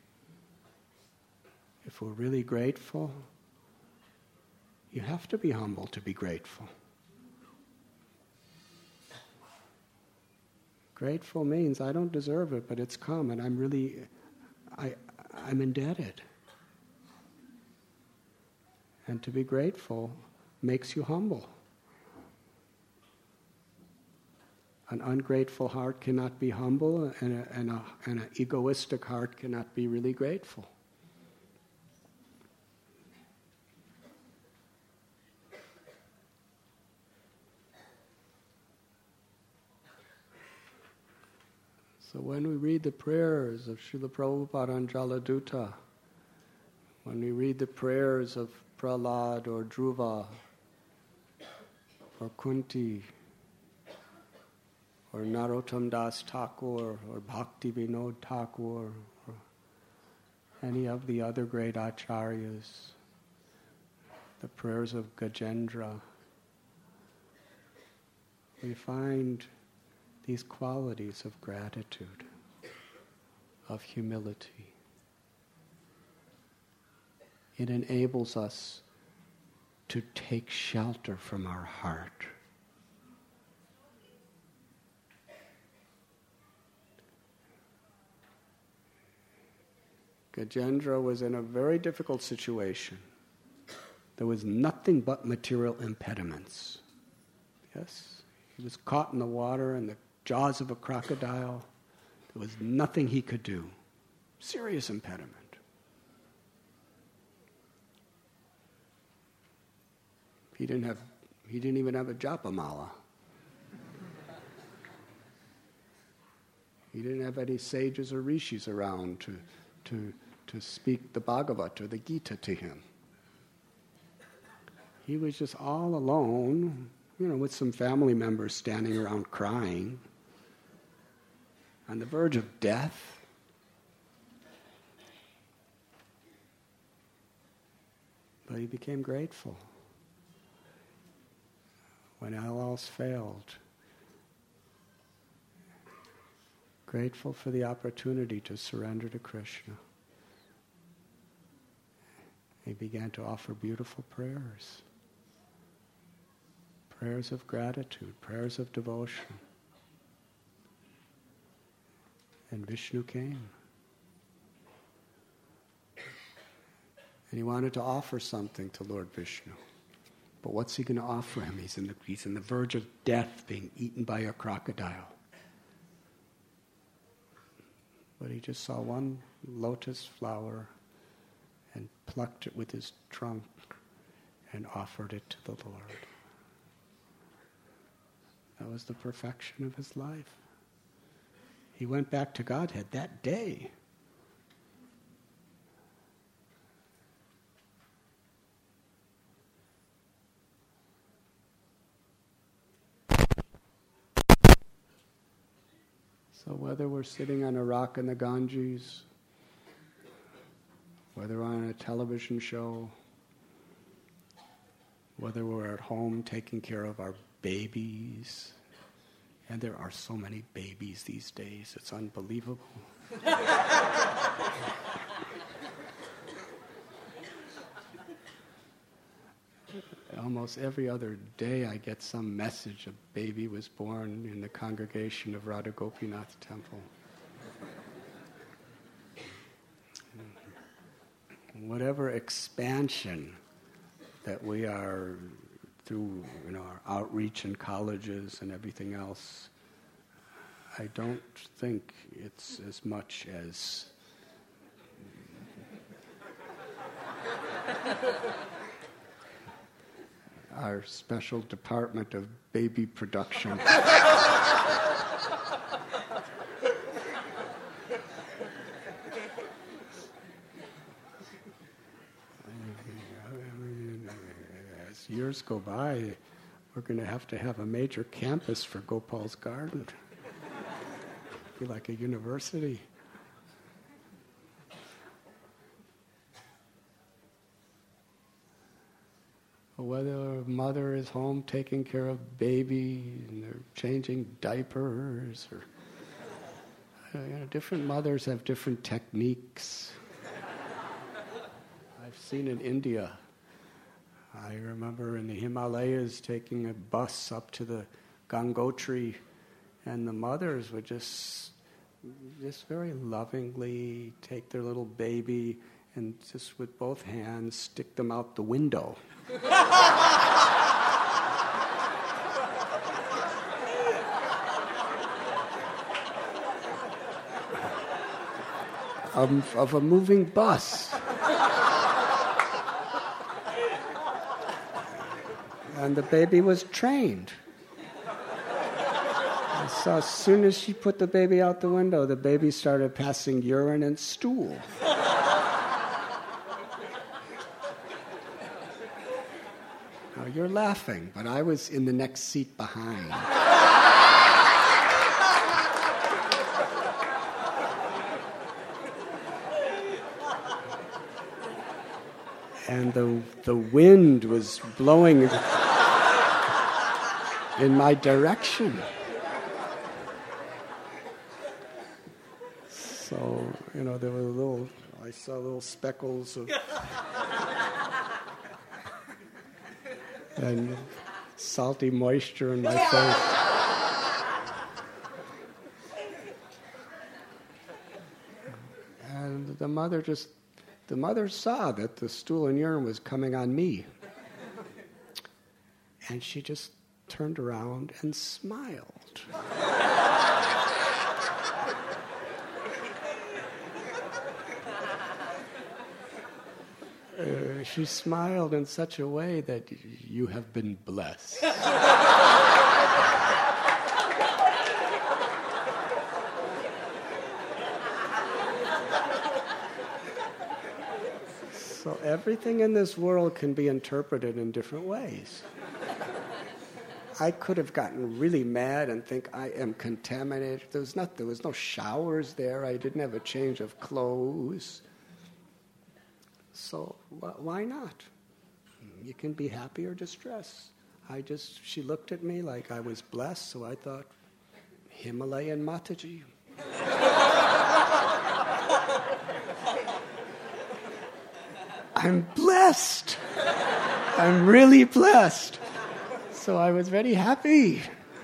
If we're really grateful, you have to be humble to be grateful. Grateful means I don't deserve it, but it's come, and I'm really, I, I'm indebted. And to be grateful makes you humble. An ungrateful heart cannot be humble, and, a, and, a, and an egoistic heart cannot be really grateful. So when we read the prayers of Srila Prabhupada and Jaladuta, when we read the prayers of Prahlad or Dhruva or Kunti or Narottam Das Thakur or Bhakti Vinod Thakur or any of the other great acharyas, the prayers of Gajendra, we find these qualities of gratitude, of humility. It enables us to take shelter from our heart. Gajendra was in a very difficult situation. There was nothing but material impediments. Yes? He was caught in the water in the jaws of a crocodile. There was nothing he could do. Serious impediment. He didn't have, he didn't even have a japamala. He didn't have any sages or rishis around to, to, to speak the Bhagavat or the Gita to him. He was just all alone, you know, with some family members standing around crying, on the verge of death. But he became grateful when all else failed. Grateful for the opportunity to surrender to Krishna. He began to offer beautiful prayers. Prayers of gratitude, prayers of devotion. And Vishnu came. And he wanted to offer something to Lord Vishnu. But what's he going to offer him? He's in the, he's in the verge of death, being eaten by a crocodile. But he just saw one lotus flower and plucked it with his trunk and offered it to the Lord. That was the perfection of his life. He went back to Godhead that day. So whether we're sitting on a rock in the Ganges, whether we're on a television show, whether we're at home taking care of our babies, and there are so many babies these days, it's unbelievable. almost every other day I get some message a baby was born in the congregation of Radha Gopinath Temple. Whatever expansion that we are through, you know, our outreach in colleges and everything else, I don't think it's as much as our special department of baby production. As years go by, we're going to have to have a major campus for Gopal's Garden. Be like a university. Whether a mother is home taking care of baby and they're changing diapers, or you know, different mothers have different techniques. I've seen in India. I remember in the Himalayas taking a bus up to the Gangotri, and the mothers would just, just very lovingly take their little baby and just with both hands stick them out the window. of, of a moving bus. And the baby was trained. So as soon as she put the baby out the window, the baby started passing urine and stool. Now you're laughing, but I was in the next seat behind. And the the wind was blowing in my direction. So, you know, there were little, I saw little speckles of, and salty moisture in my face. And the mother just, the mother saw that the stool and urine was coming on me. And she just turned around and smiled. Uh, she smiled in such a way that you have been blessed. So everything in this world can be interpreted in different ways. I could have gotten really mad and think I am contaminated. There was not, there was no showers there. I didn't have a change of clothes. So wh- why not? You can be happy or distressed. I just, she looked at me like I was blessed, so I thought, Himalayan Mataji. I'm blessed. I'm really blessed. So I was very happy.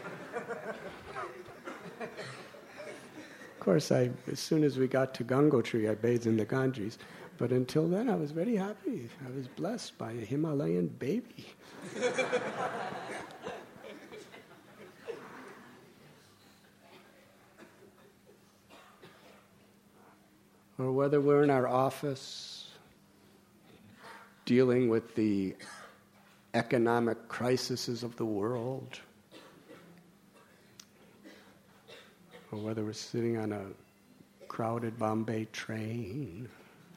Of course, I, as soon as we got to Gangotri, I bathed in the Ganges. But until then, I was very happy. I was blessed by a Himalayan baby. Or whether we're in our office dealing with the economic crises of the world, or whether we're sitting on a crowded Bombay train,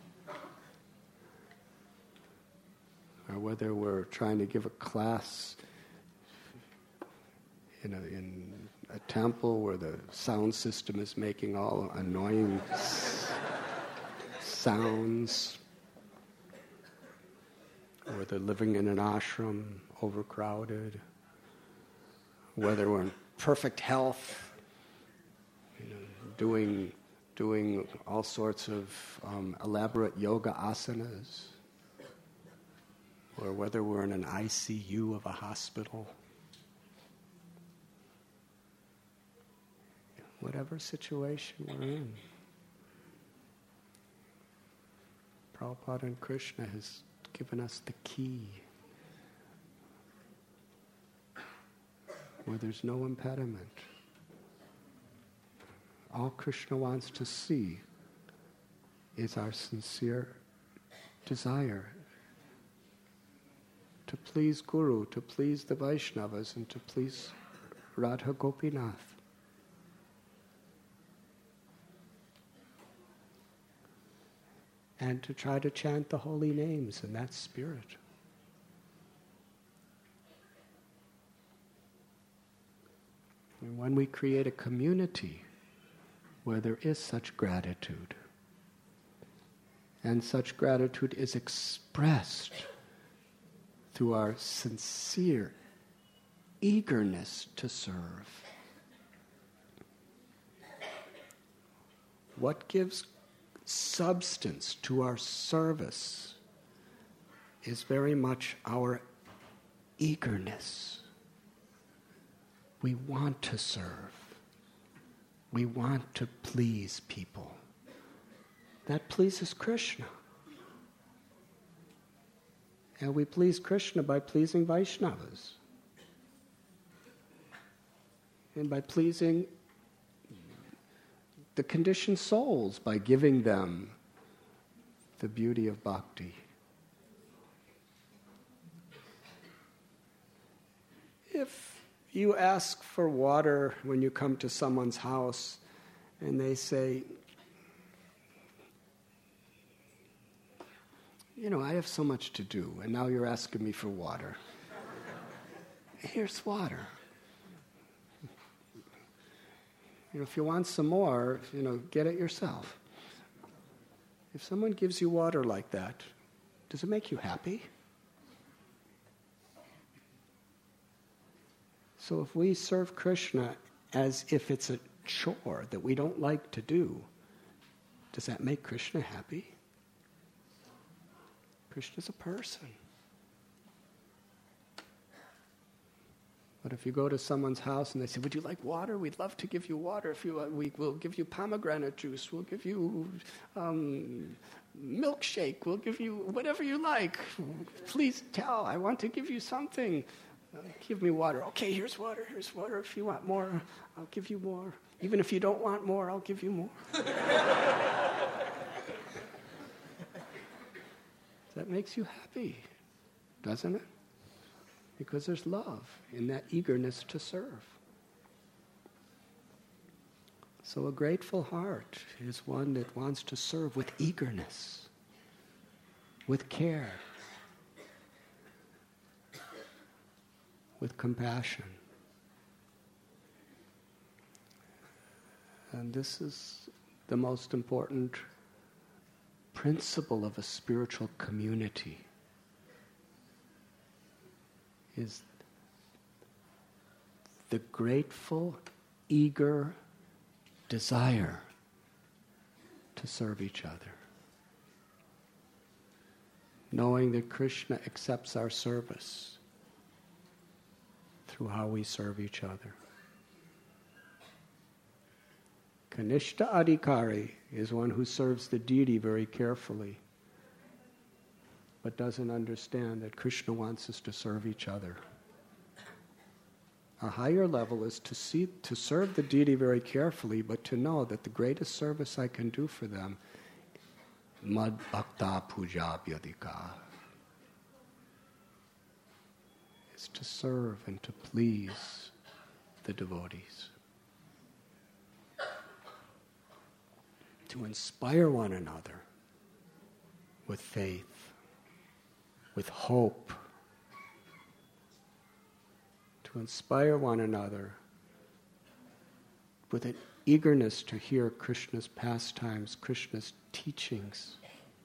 or whether we're trying to give a class in a, in a temple where the sound system is making all annoying s- sounds, or they're living in an ashram, overcrowded, whether we're in perfect health, you know, doing doing all sorts of um, elaborate yoga asanas, or whether we're in an I C U of a hospital, whatever situation we're in, Prabhupada and Krishna has given us the key where there's no impediment. All Krishna wants to see is our sincere desire to please Guru, to please the Vaishnavas, and to please Radha Gopinath. And to try to chant the holy names in that spirit. And when we create a community where there is such gratitude, and such gratitude is expressed through our sincere eagerness to serve, what gives substance to our service is very much our eagerness. We want to serve. We want to please people. That pleases Krishna. And we please Krishna by pleasing Vaishnavas. And by pleasing the conditioned souls, by giving them the beauty of bhakti. If you ask for water when you come to someone's house and they say, you know, I have so much to do and now you're asking me for water. Here's water. You know, if you want some more, you know, get it yourself. If someone gives you water like that, does it make you happy? So if we serve Krishna as if it's a chore that we don't like to do, does that make Krishna happy? Krishna's a person. But if you go to someone's house and they say, would you like water? We'd love to give you water. If you, uh, we, we'll give you pomegranate juice. We'll give you um, milkshake. We'll give you whatever you like. Please tell. I want to give you something. Uh, give me water. Okay, here's water. Here's water. If you want more, I'll give you more. Even if you don't want more, I'll give you more. That makes you happy, doesn't it? Because there's love in that eagerness to serve. So a grateful heart is one that wants to serve with eagerness, with care, with compassion. And this is the most important principle of a spiritual community, is the grateful, eager desire to serve each other. Knowing that Krishna accepts our service through how we serve each other. Kanishta Adhikari is one who serves the deity very carefully, but doesn't understand that Krishna wants us to serve each other. A higher level is to see, to serve the deity very carefully, but to know that the greatest service I can do for them, mad bhakta puja vyadika, is to serve and to please the devotees. To inspire one another with faith, with hope, to inspire one another with an eagerness to hear Krishna's pastimes, Krishna's teachings,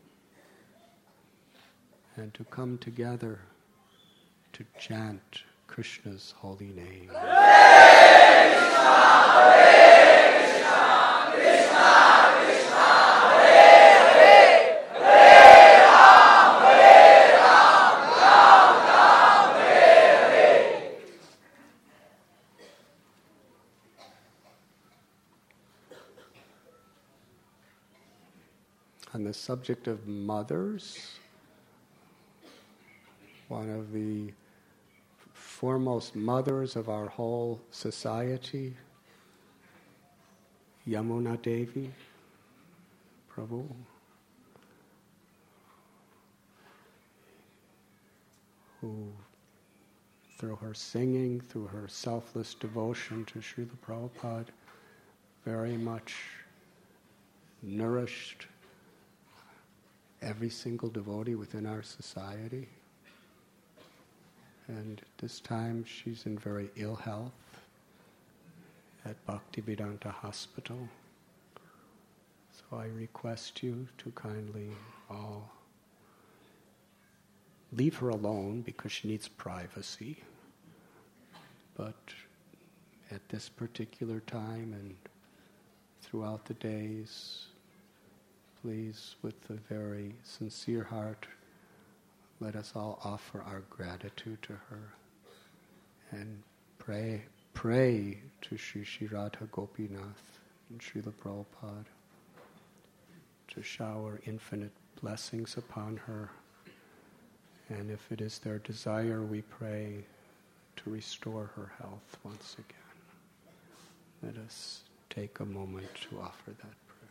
and to come together to chant Krishna's holy name. Hare Krishna, Hare Krishna, Krishna Krishna, Hare Hare, Hare Ram, Hare Ram, Ram the subject of mothers, one of the foremost mothers of our whole society, Yamuna Devi, Prabhu, who through her singing, through her selfless devotion to Srila Prabhupada, very much nourished every single devotee within our society. And at this time she's in very ill health at Bhaktivedanta Hospital. So I request you to kindly all leave her alone because she needs privacy. But at this particular time and throughout the days, please, with a very sincere heart, let us all offer our gratitude to her and pray pray to Sri Sri Radha Gopinath and Srila Prabhupada to shower infinite blessings upon her. And if it is their desire, we pray to restore her health once again. Let us take a moment to offer that prayer.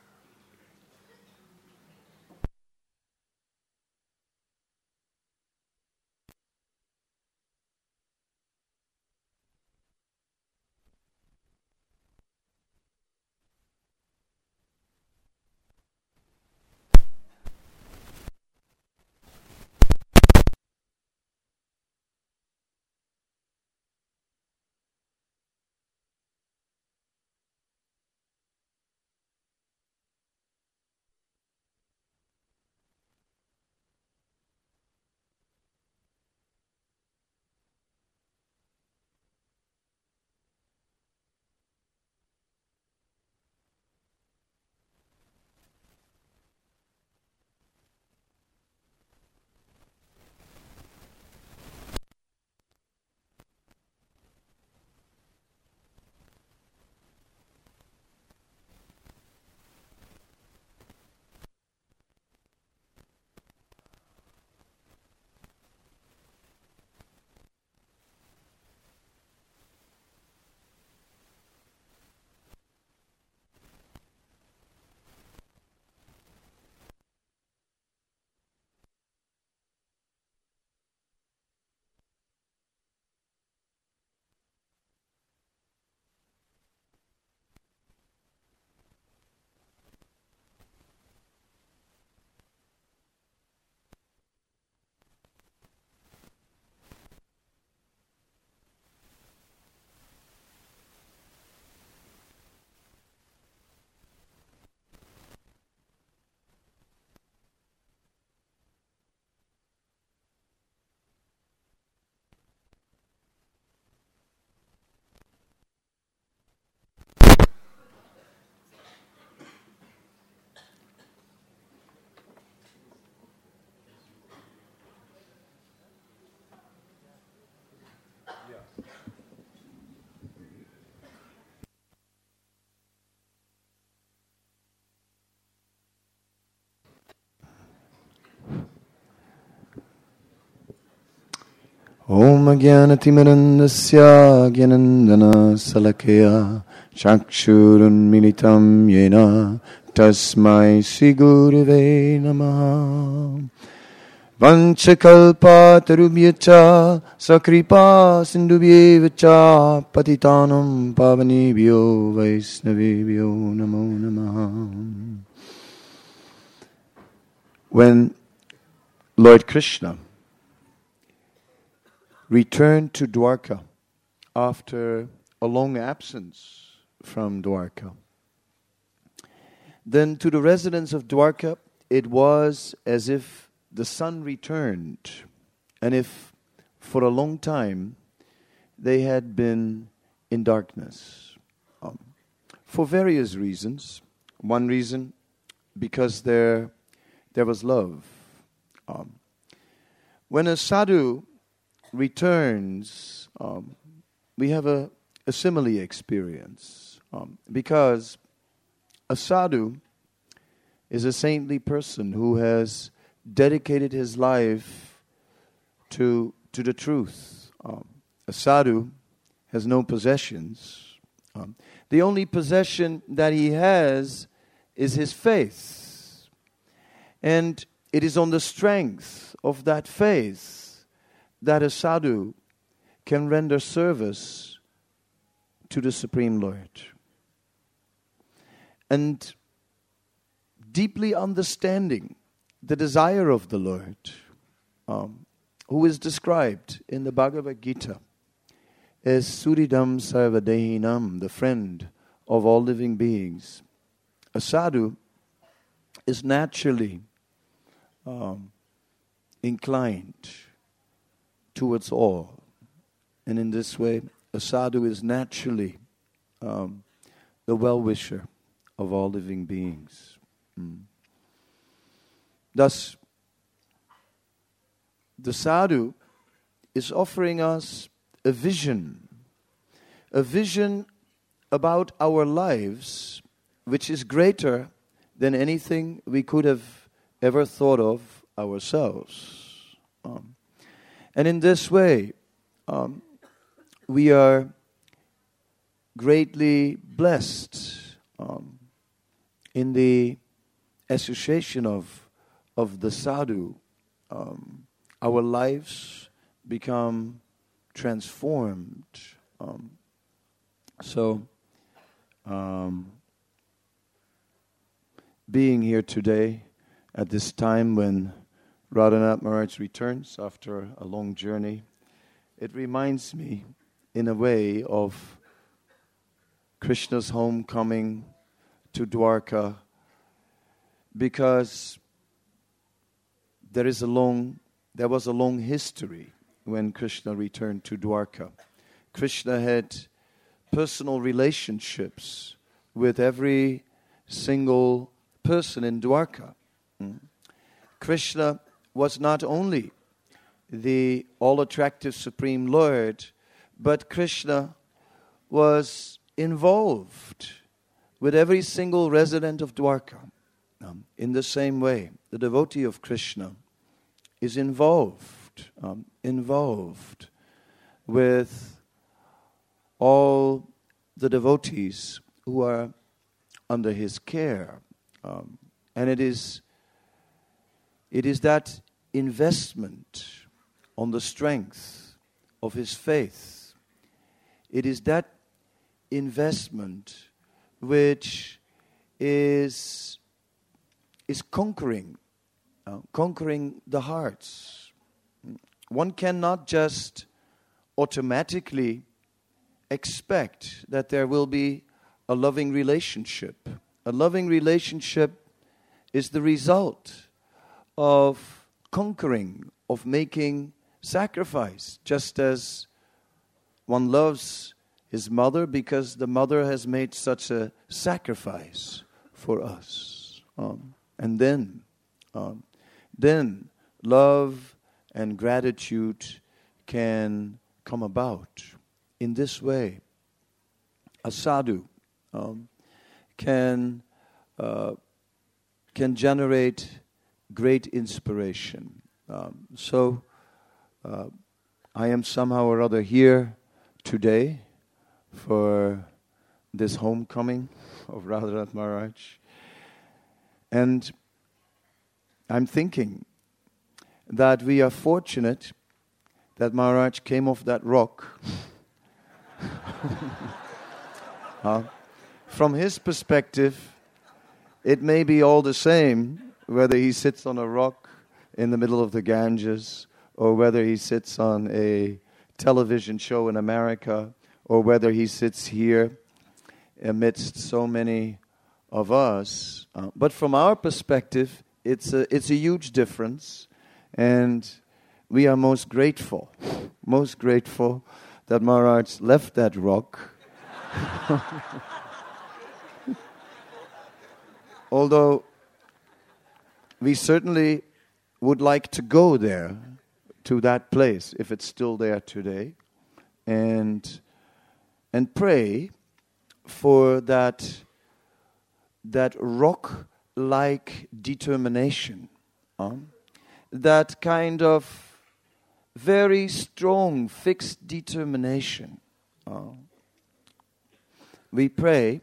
Om Jnanatimirandasya Jnanandana Salakaya Chakshurun Militam Yena Tasmai Sri Gurave Namaha Vanchakalpatarubhyacha Sakripa Sindubhyevacha Patitanam Pavanebhyo Vaisnavebhyo Namo Namaha. When Lord Krishna returned to Dwarka after a long absence from Dwarka, then to the residents of Dwarka it was as if the sun returned, and if for a long time they had been in darkness. Um, for various reasons. One reason, because there, there was love. Um, when a sadhu returns, um, we have a, a simile experience, um, because a sadhu is a saintly person who has dedicated his life to, to the truth. Um, a sadhu has no possessions. Um, the only possession that he has is his faith. And it is on the strength of that faith that a sadhu can render service to the Supreme Lord. And deeply understanding the desire of the Lord, um, who is described in the Bhagavad Gita as Suridam Sarvadehinam, the friend of all living beings. A sadhu is naturally um, inclined towards all. And in this way, a sadhu is naturally um, the well-wisher of all living beings. Mm. Thus, the sadhu is offering us a vision, a vision about our lives which is greater than anything we could have ever thought of ourselves. Um, and in this way, um, we are greatly blessed um, in the association of, of the sadhu. Um, our lives become transformed. Um, so, um, being here today at this time when Radhanath Maharaj returns after a long journey, it reminds me in a way of Krishna's homecoming to Dwarka, because there is a long, there was a long history when Krishna returned to Dwarka. Krishna had personal relationships with every single person in Dwarka. Mm. Krishna was not only the all-attractive Supreme Lord, but Krishna was involved with every single resident of Dwarka. Um, in the same way, the devotee of Krishna is involved, um, involved with all the devotees who are under his care. Um, and it is, it is that investment on the strength of his faith. It is that investment which is is conquering, uh, conquering the hearts. One cannot just automatically expect that there will be a loving relationship. A loving relationship is the result of conquering, of making sacrifice, just as one loves his mother because the mother has made such a sacrifice for us. Um, and then, um, then love and gratitude can come about. In this way, a sadhu um, can uh, can generate great inspiration. Um, so, uh, I am somehow or other here today for this homecoming of Radhanath Maharaj. And I'm thinking that we are fortunate that Maharaj came off that rock. uh, from his perspective, it may be all the same whether he sits on a rock in the middle of the Ganges, or whether he sits on a television show in America, or whether he sits here amidst so many of us. Uh, but from our perspective, it's a, it's a huge difference. And we are most grateful, most grateful that Maharaj left that rock. Although we certainly would like to go there, to that place, if it's still there today, and and pray for that that rock like determination, um, that kind of very strong, fixed determination. Uh, we pray,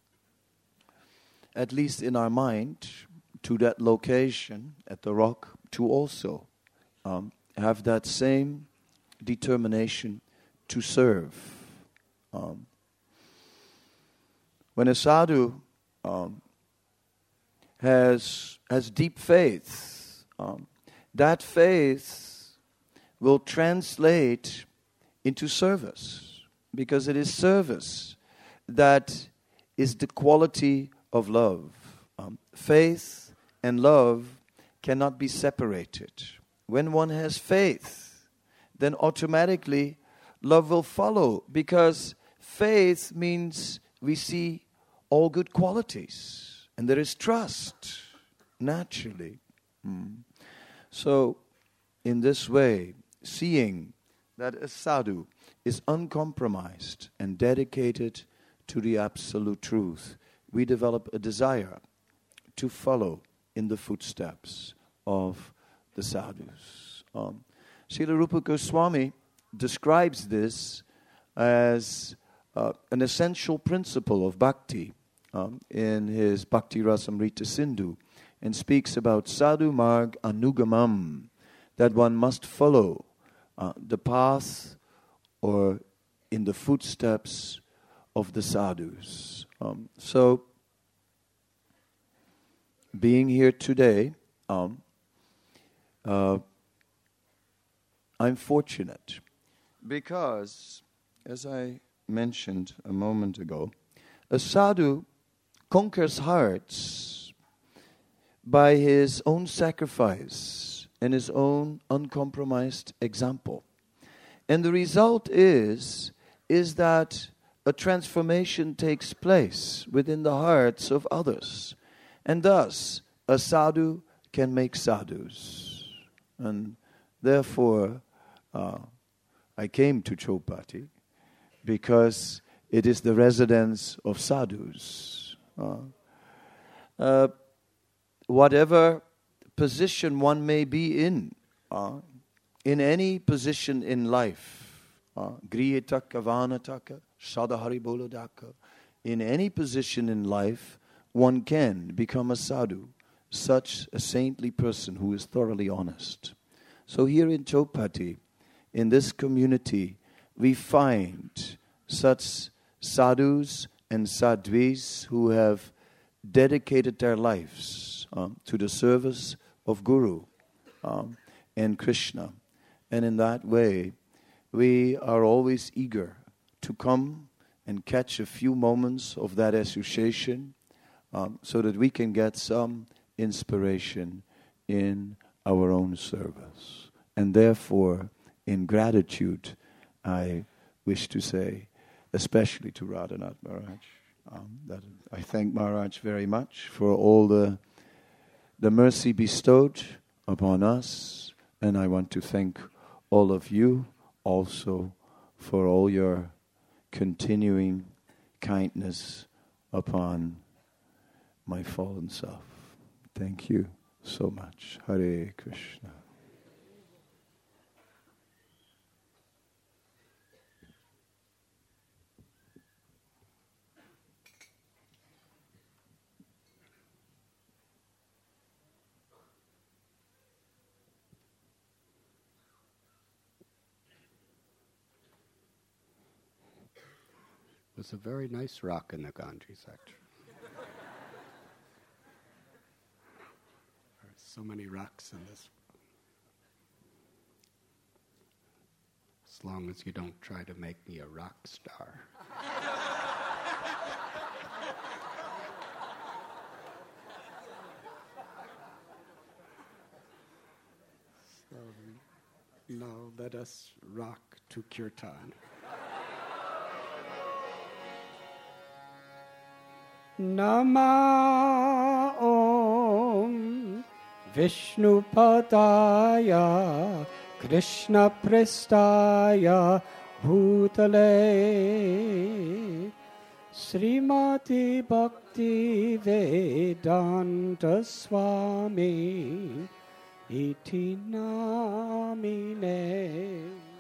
at least in our mind, to that location at the rock, to also um, have that same determination to serve. Um, when a sadhu um, has has deep faith, um, that faith will translate into service, because it is service that is the quality of love. Um, faith and love cannot be separated. When one has faith, then automatically love will follow, because faith means we see all good qualities, and there is trust, naturally. Mm. So, in this way, seeing that a sadhu is uncompromised and dedicated to the absolute truth, we develop a desire to follow in the footsteps of the sadhus. Um, Srila Rupa Goswami describes this as uh, an essential principle of bhakti um, in his Bhakti Rasamrita Sindhu, and speaks about sadhu marg anugamam, that one must follow uh, the path or in the footsteps of the sadhus. Um, so, being here today, um, uh, I'm fortunate because, as I mentioned a moment ago, a sadhu conquers hearts by his own sacrifice and his own uncompromised example. And the result is, is that a transformation takes place within the hearts of others. And thus, a sadhu can make sadhus. And therefore, uh, I came to Chowpatty because it is the residence of sadhus. Uh, uh, whatever position one may be in, uh, in any position in life, griyataka, vanataka, sadahari bolodaka, in any position in life, one can become a sadhu, such a saintly person who is thoroughly honest. So here in Chowpatty, in this community, we find such sadhus and sadhvis who have dedicated their lives um, to the service of Guru um, and Krishna. And in that way, we are always eager to come and catch a few moments of that association um, so that we can get some inspiration in our own service. And therefore, in gratitude, I wish to say, especially to Radhanath Maharaj, um, that I thank Maharaj very much for all the the mercy bestowed upon us, and I want to thank all of you also for all your continuing kindness upon my fallen self. Thank you so much. Hare Krishna.
It was a very nice rock in the Ganges, actually. There are so many rocks in this. As long as you don't try to make me a rock star. So, now let us rock to Kirtan. Nama Om Vishnupadaya Krishna Prestaya Bhutale Srimati Bhakti Vedanta Swami Iti Namine